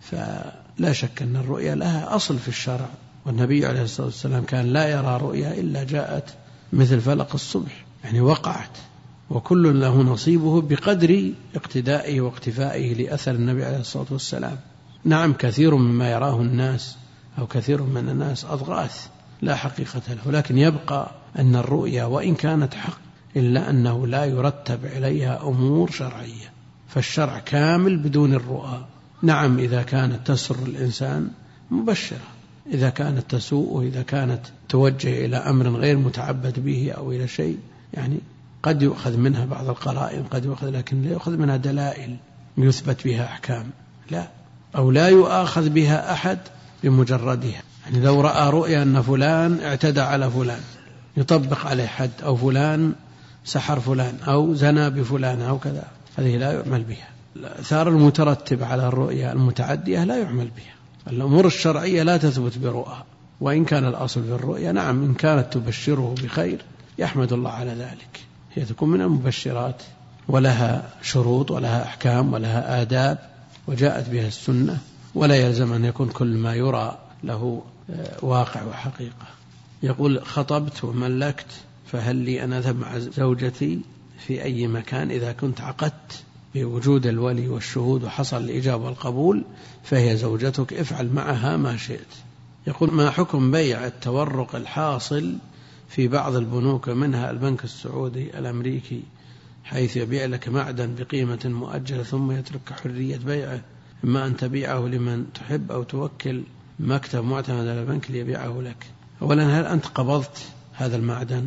فلا شك أن الرؤيا لها أصل في الشرع، والنبي عليه الصلاة والسلام كان لا يرى رؤيا إلا جاءت مثل فلق الصبح، يعني وقعت، وكل له نصيبه بقدر اقتدائه واقتفائه لأثر النبي عليه الصلاة والسلام. نعم، كثير مما يراه الناس أو كثير من الناس أضغاث لا حقيقة له، لكن يبقى أن الرؤيا وإن كانت حق إلا أنه لا يرتب عليها أمور شرعية، فالشرع كامل بدون الرؤى. نعم، إذا كانت تسر الإنسان مبشرة، إذا كانت تسوء، إذا كانت توجه إلى أمر غير متعبد به أو إلى شيء، يعني قد يؤخذ منها بعض القرائن، قد يؤخذ، لكن لا يؤخذ منها دلائل يثبت بها أحكام، لا، أو لا يؤاخذ بها أحد بمجردها. يعني لو رأى رؤيا أن فلان اعتدى على فلان يطبق عليه حد، أو فلان سحر فلان أو زنى بفلان أو كذا، هذه لا يعمل بها. الآثار المترتبة على الرؤيا المتعدية لا يعمل بها. الأمور الشرعية لا تثبت برؤى، وإن كان الأصل في الرؤيا نعم إن كانت تبشره بخير يحمد الله على ذلك، هي تكون من المبشرات ولها شروط ولها أحكام ولها آداب وجاءت بها السنة، ولا يلزم أن يكون كل ما يرى له واقع وحقيقة. يقول خطبت وملكت، فهل لي أن أذهب مع زوجتي في أي مكان إذا كنت عقدت بوجود الولي والشهود وحصل الإجابة والقبول فهي زوجتك، افعل معها ما شئت. يقول ما حكم بيع التورق الحاصل في بعض البنوك منها البنك السعودي الأمريكي، حيث يبيع لك معدن بقيمة مؤجلة ثم يترك حرية بيعه، إما أن تبيعه لمن تحب أو توكل مكتب معتمد على البنك ليبيعه لك. أولا، هل أنت قبضت هذا المعدن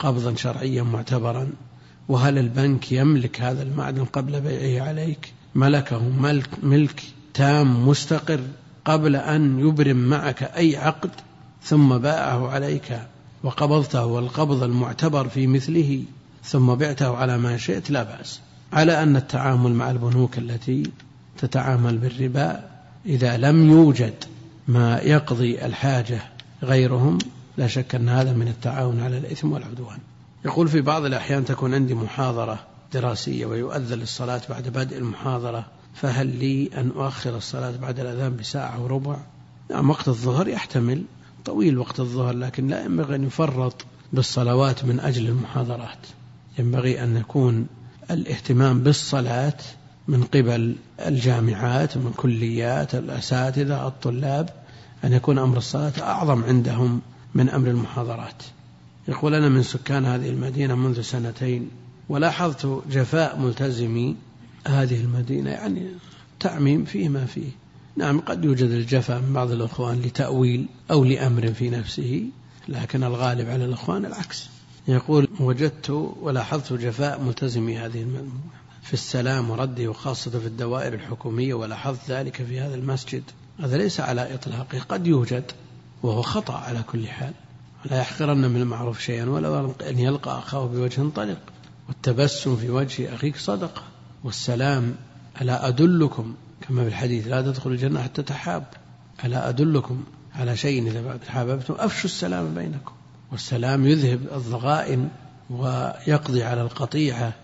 قبضا شرعيا معتبرا؟ وهل البنك يملك هذا المعدن قبل بيعه عليك؟ ملكه ملك تام مستقر قبل أن يبرم معك أي عقد ثم باعه عليك وقبضته والقبض المعتبر في مثله ثم بعته على ما شئت لا بأس. على أن التعامل مع البنوك التي تتعامل بالربا إذا لم يوجد ما يقضي الحاجة غيرهم لا شك أن هذا من التعاون على الإثم والعدوان. يقول في بعض الأحيان تكون عندي محاضرة دراسية ويؤذن للصلاة بعد بدء المحاضرة، فهل لي أن أؤخر الصلاة بعد الأذان بساعة وربع؟ نعم، وقت الظهر يحتمل طويل وقت الظهر، لكن لا ينبغي أن يفرط بالصلوات من أجل المحاضرات. ينبغي أن يكون الاهتمام بالصلاة من قبل الجامعات من كليات الأساتذة الطلاب، أن يكون أمر الصلاة أعظم عندهم من أمر المحاضرات. يقول أنا من سكان هذه المدينة منذ 2 ولاحظت جفاء ملتزمي هذه المدينة، يعني تعميم فيه ما فيه. نعم، قد يوجد الجفاء من بعض الأخوان لتأويل أو لأمر في نفسه، لكن الغالب على الأخوان العكس. يقول وجدت ولاحظت جفاء ملتزمي هذه المدينة في السلام وردي، وخاصة في الدوائر الحكومية، ولاحظت ذلك في هذا المسجد. هذا ليس على إطلاقه، قد يوجد وهو خطأ على كل حال. لا يحقرن من المعروف شيئا ولو أن يلقى أخاه بوجه طلق، والتبسم في وجه أخيك صدقة، والسلام. ألا أدلكم كما في الحديث لا تدخل الجنة حتى تحاب، ألا أدلكم على شيء إذا تحاببتم أفشوا السلام بينكم. والسلام يذهب الضغائن ويقضي على القطيعة،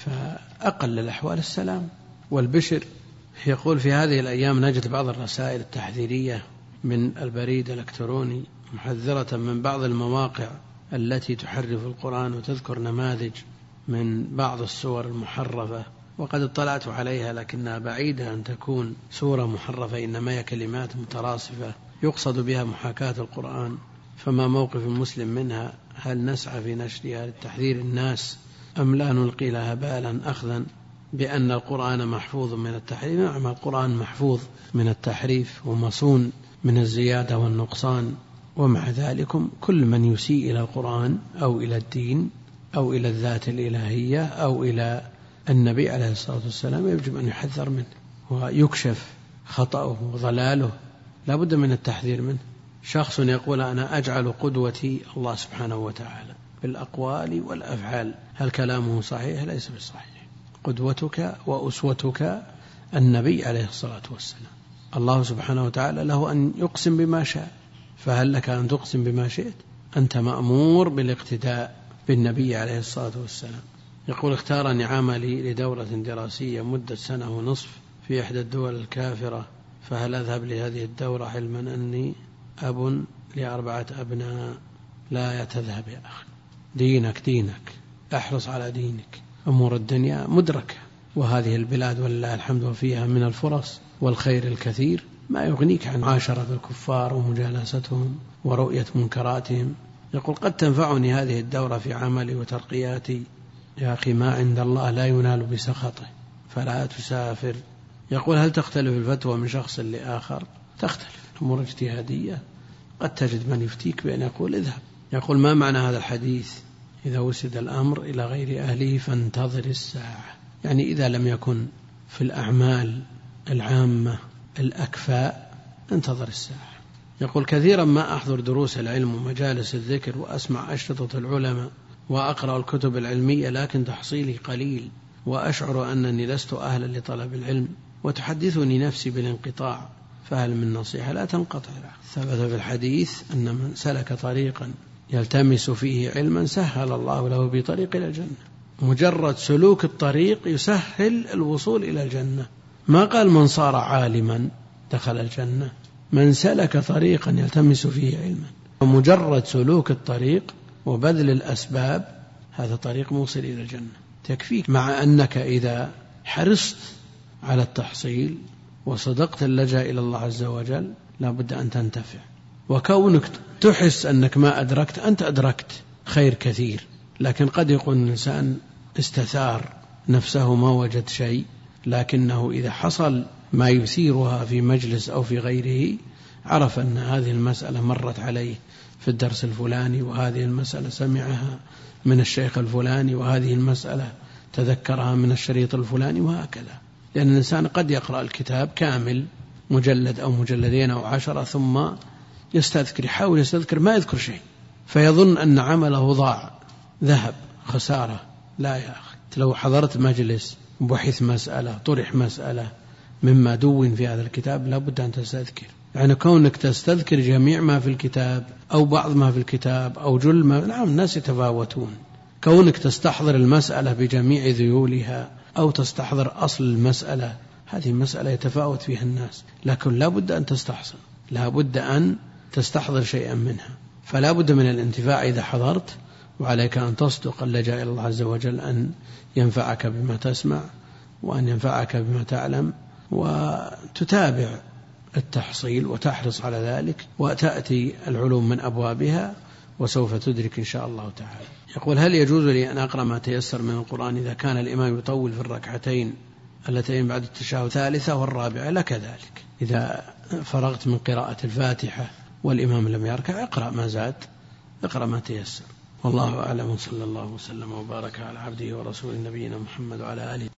فأقل الأحوال السلام والبشر. يقول في هذه الأيام نجد بعض الرسائل التحذيرية من البريد الإلكتروني محذرة من بعض المواقع التي تحرف القرآن وتذكر نماذج من بعض السور المحرفة، وقد اطلعت عليها لكنها بعيدة أن تكون سورة محرفة، إنما هي كلمات متراصفة يقصد بها محاكاة القرآن. فما موقف المسلم منها؟ هل نسعى في نشرها لتحذير الناس أم لا نلقي لها بالا أخذا بأن القرآن محفوظ من التحريف؟ نعم، القرآن محفوظ من التحريف ومصون من الزيادة والنقصان، ومع ذلك كل من يسيء إلى القرآن أو إلى الدين أو إلى الذات الإلهية أو إلى النبي عليه الصلاة والسلام يجب أن يحذر منه ويكشف خطأه وضلاله، لا بد من التحذير منه. شخص يقول أنا أجعل قدوتي الله سبحانه وتعالى بالأقوال والأفعال، هل كلامه صحيح؟ ليس بالصحيح. قدوتك وأسوتك النبي عليه الصلاة والسلام. الله سبحانه وتعالى له أن يقسم بما شاء، فهل لك أن تقسم بما شئت؟ أنت مأمور بالاقتداء بالنبي عليه الصلاة والسلام. يقول اختارني عملي لدورة دراسية مدة 1.5 سنة في إحدى الدول الكافرة، فهل أذهب لهذه الدورة علما أني أب ل4 أبناء؟ لا تذهب يا أخي، دينك احرص على دينك. أمور الدنيا مدركة، وهذه البلاد ولله الحمد وفيها من الفرص والخير الكثير ما يغنيك عن معاشرة الكفار ومجالستهم ورؤية منكراتهم. يقول قد تنفعني هذه الدورة في عملي وترقياتي، يا أخي ما عند الله لا ينال بسخطه فلا تسافر. يقول هل تختلف الفتوى من شخص لآخر؟ تختلف، أمور اجتهادية، قد تجد من يفتيك بأن يقول اذهب. يقول ما معنى هذا الحديث إذا وسد الأمر إلى غير أهله فانتظر الساعة؟ يعني إذا لم يكن في الأعمال العامة الأكفاء انتظر الساعة. يقول كثيرا ما أحضر دروس العلم ومجالس الذكر وأسمع أشرطة العلماء وأقرأ الكتب العلمية، لكن تحصيلي قليل وأشعر أنني لست أهلا لطلب العلم وتحدثني نفسي بالانقطاع، فهل من نصيحة؟ لا تنقطع. ثبت في الحديث أن من سلك طريقا يلتمس فيه علما سهل الله له بطريق إلى الجنة. مجرد سلوك الطريق يسهل الوصول إلى الجنة، ما قال من صار عالما دخل الجنة، من سلك طريقا يلتمس فيه علما. مجرد سلوك الطريق وبذل الأسباب هذا طريق موصل إلى الجنة تكفيك، مع أنك إذا حرصت على التحصيل وصدقت اللجأ إلى الله عز وجل لا بد أن تنتفع. وكونك تحس أنك ما أدركت، أنت أدركت خير كثير، لكن قد يكون الإنسان استثار نفسه ما وجد شيء، لكنه إذا حصل ما يثيرها في مجلس أو في غيره عرف أن هذه المسألة مرت عليه في الدرس الفلاني، وهذه المسألة سمعها من الشيخ الفلاني، وهذه المسألة تذكرها من الشريط الفلاني، وهكذا. لأن الإنسان قد يقرأ الكتاب كامل مجلد أو مجلدين أو 10 ثم يحاول يستذكر ما يذكر شيء، فيظن أن عمله ضاع، ذهب، خسارة. لا يا أخي، لو حضرت مجلس بحث مسألة، طرح مسألة مما دون في هذا الكتاب، لابد أن تستذكر. يعني كونك تستذكر جميع ما في الكتاب أو بعض ما في الكتاب أو جل ما، نعم الناس يتفاوتون. كونك تستحضر المسألة بجميع ذيولها أو تستحضر أصل المسألة، هذه مسألة يتفاوت فيها الناس، لكن لابد أن تستحسن، لابد أن تستحضر شيئا منها. فلا بد من الانتفاع إذا حضرت، وعليك أن تصدق اللجأ إلى الله عز وجل أن ينفعك بما تسمع وأن ينفعك بما تعلم، وتتابع التحصيل وتحرص على ذلك، وتأتي العلوم من أبوابها وسوف تدرك إن شاء الله تعالى. يقول: هل يجوز لي أن أقرأ ما تيسر من القرآن إذا كان الإمام يطول في الركعتين اللتين بعد التشهد الثالثة والرابعة؟ لك ذلك. إذا فرغت من قراءة الفاتحة والإمام لم يركع، اقرأ ما زاد، اقرأ ما تيسر. والله أعلم، صلى الله وسلم وبارك على عبده ورسوله نبينا محمد وعلى آله.